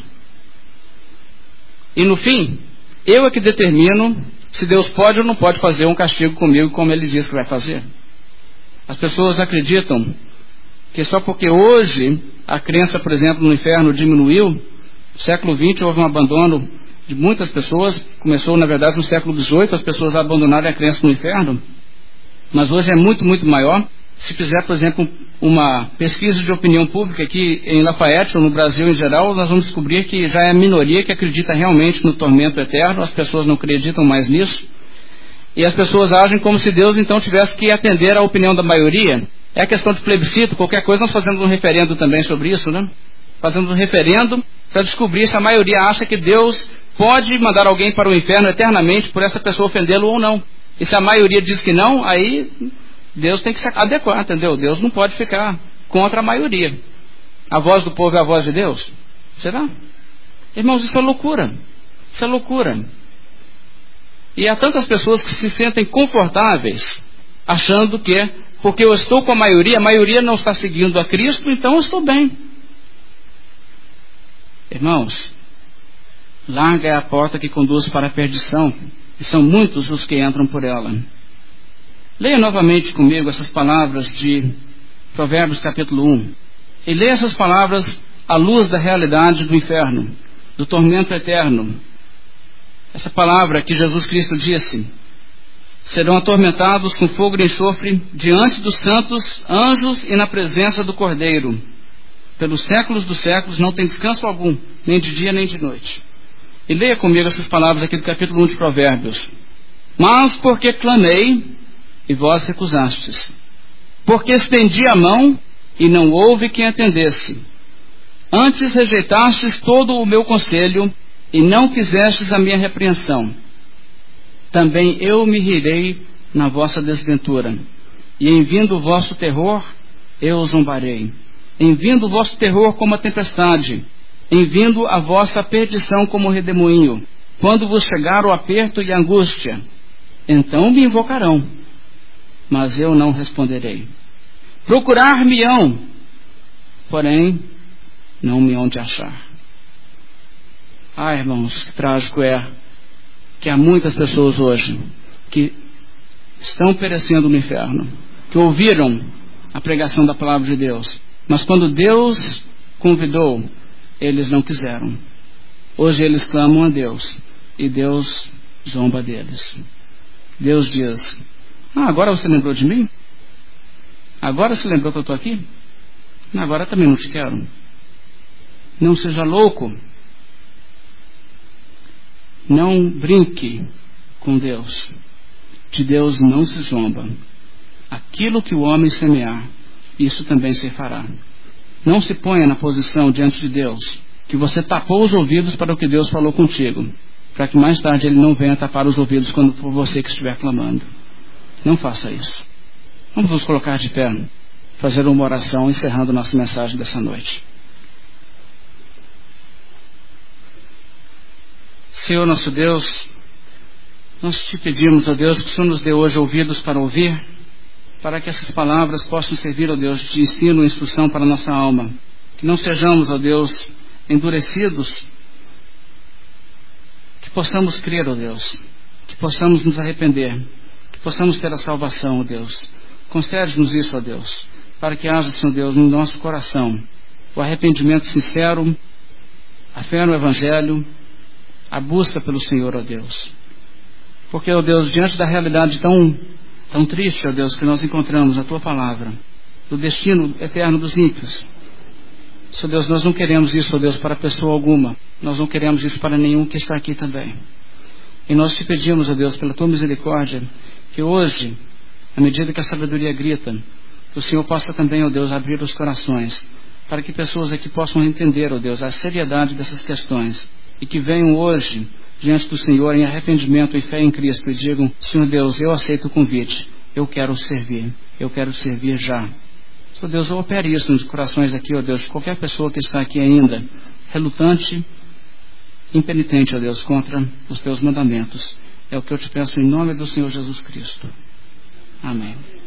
E no fim, eu é que determino se Deus pode ou não pode fazer um castigo comigo como Ele diz que vai fazer. As pessoas acreditam que só porque hoje a crença, por exemplo, no inferno diminuiu, no século vinte houve um abandono de muitas pessoas. Começou, na verdade, no século dezoito, as pessoas abandonaram a crença no inferno. Mas hoje é muito, muito maior. Se fizer, por exemplo, uma pesquisa de opinião pública aqui em Lafayette, ou no Brasil em geral, nós vamos descobrir que já é a minoria que acredita realmente no tormento eterno. As pessoas não acreditam mais nisso. E as pessoas agem como se Deus então tivesse que atender à opinião da maioria. É questão de plebiscito, qualquer coisa, nós fazemos um referendo também sobre isso, né? Fazemos um referendo para descobrir se a maioria acha que Deus pode mandar alguém para o inferno eternamente por essa pessoa ofendê-lo ou não. E se a maioria diz que não, aí Deus tem que se adequar, entendeu? Deus não pode ficar contra a maioria. A voz do povo é a voz de Deus? Será? Irmãos, isso é loucura. Isso é loucura. E há tantas pessoas que se sentem confortáveis, achando que, porque eu estou com a maioria, a maioria não está seguindo a Cristo, então eu estou bem. Irmãos, larga é a porta que conduz para a perdição, e são muitos os que entram por ela. Leia novamente comigo essas palavras de Provérbios capítulo um. E leia essas palavras à luz da realidade do inferno, do tormento eterno. Essa palavra que Jesus Cristo disse: serão atormentados com fogo e enxofre diante dos santos anjos e na presença do Cordeiro. Pelos séculos dos séculos não tem descanso algum, nem de dia nem de noite. E leia comigo essas palavras aqui do capítulo um de Provérbios. Mas porque clamei, e vós recusastes. Porque estendi a mão, e não houve quem atendesse. Antes rejeitastes todo o meu conselho, e não quisestes a minha repreensão. Também eu me rirei na vossa desventura, e em vindo o vosso terror, eu os zombarei. Em vindo o vosso terror como a tempestade, em vindo a vossa perdição como o redemoinho, quando vos chegar o aperto e a angústia, então me invocarão, mas eu não responderei. Procurar-me-ão, porém não me hão de achar. Ah, irmãos, que trágico é que há muitas pessoas hoje que estão perecendo no inferno, que ouviram a pregação da palavra de Deus, mas quando Deus convidou, eles não quiseram. Hoje eles clamam a Deus e Deus zomba deles. Deus diz: ah, agora você lembrou de mim? Agora você lembrou que eu estou aqui? Agora também não te quero. Não seja louco. Não brinque com Deus. De Deus não se zomba. Aquilo que o homem semear, isso também se fará. Não se ponha na posição diante de Deus que você tapou os ouvidos para o que Deus falou contigo, para que mais tarde Ele não venha tapar os ouvidos quando for você que estiver clamando. Não faça isso. Vamos nos colocar de pé, fazer uma oração encerrando nossa mensagem dessa noite. Senhor nosso Deus, nós te pedimos, ó Deus, que o Senhor nos dê hoje ouvidos para ouvir, para que essas palavras possam servir, ó Deus, de ensino e instrução para a nossa alma. Que não sejamos, ó Deus, endurecidos, que possamos crer, ó Deus, que possamos nos arrepender, que possamos ter a salvação, ó Deus. Concede-nos isso, ó Deus, para que haja, Senhor Deus, no nosso coração o arrependimento sincero, a fé no Evangelho, a busca pelo Senhor, ó Deus. Porque, ó Deus, diante da realidade tão, tão triste, ó Deus, que nós encontramos na Tua Palavra, do destino eterno dos ímpios, Senhor Deus, nós não queremos isso, ó Deus, para pessoa alguma. Nós não queremos isso para nenhum que está aqui também. E nós te pedimos, ó Deus, pela Tua misericórdia, que hoje, à medida que a sabedoria grita, que o Senhor possa também, ó Deus, abrir os corações, para que pessoas aqui possam entender, ó Deus, a seriedade dessas questões, e que venham hoje diante do Senhor em arrependimento e fé em Cristo e digam: Senhor Deus, eu aceito o convite, eu quero servir, eu quero servir já. Senhor Deus, eu opere isso nos corações aqui, ó Deus, de qualquer pessoa que está aqui ainda, relutante, impenitente, ó Deus, contra os Teus mandamentos. É o que eu te peço em nome do Senhor Jesus Cristo. Amém.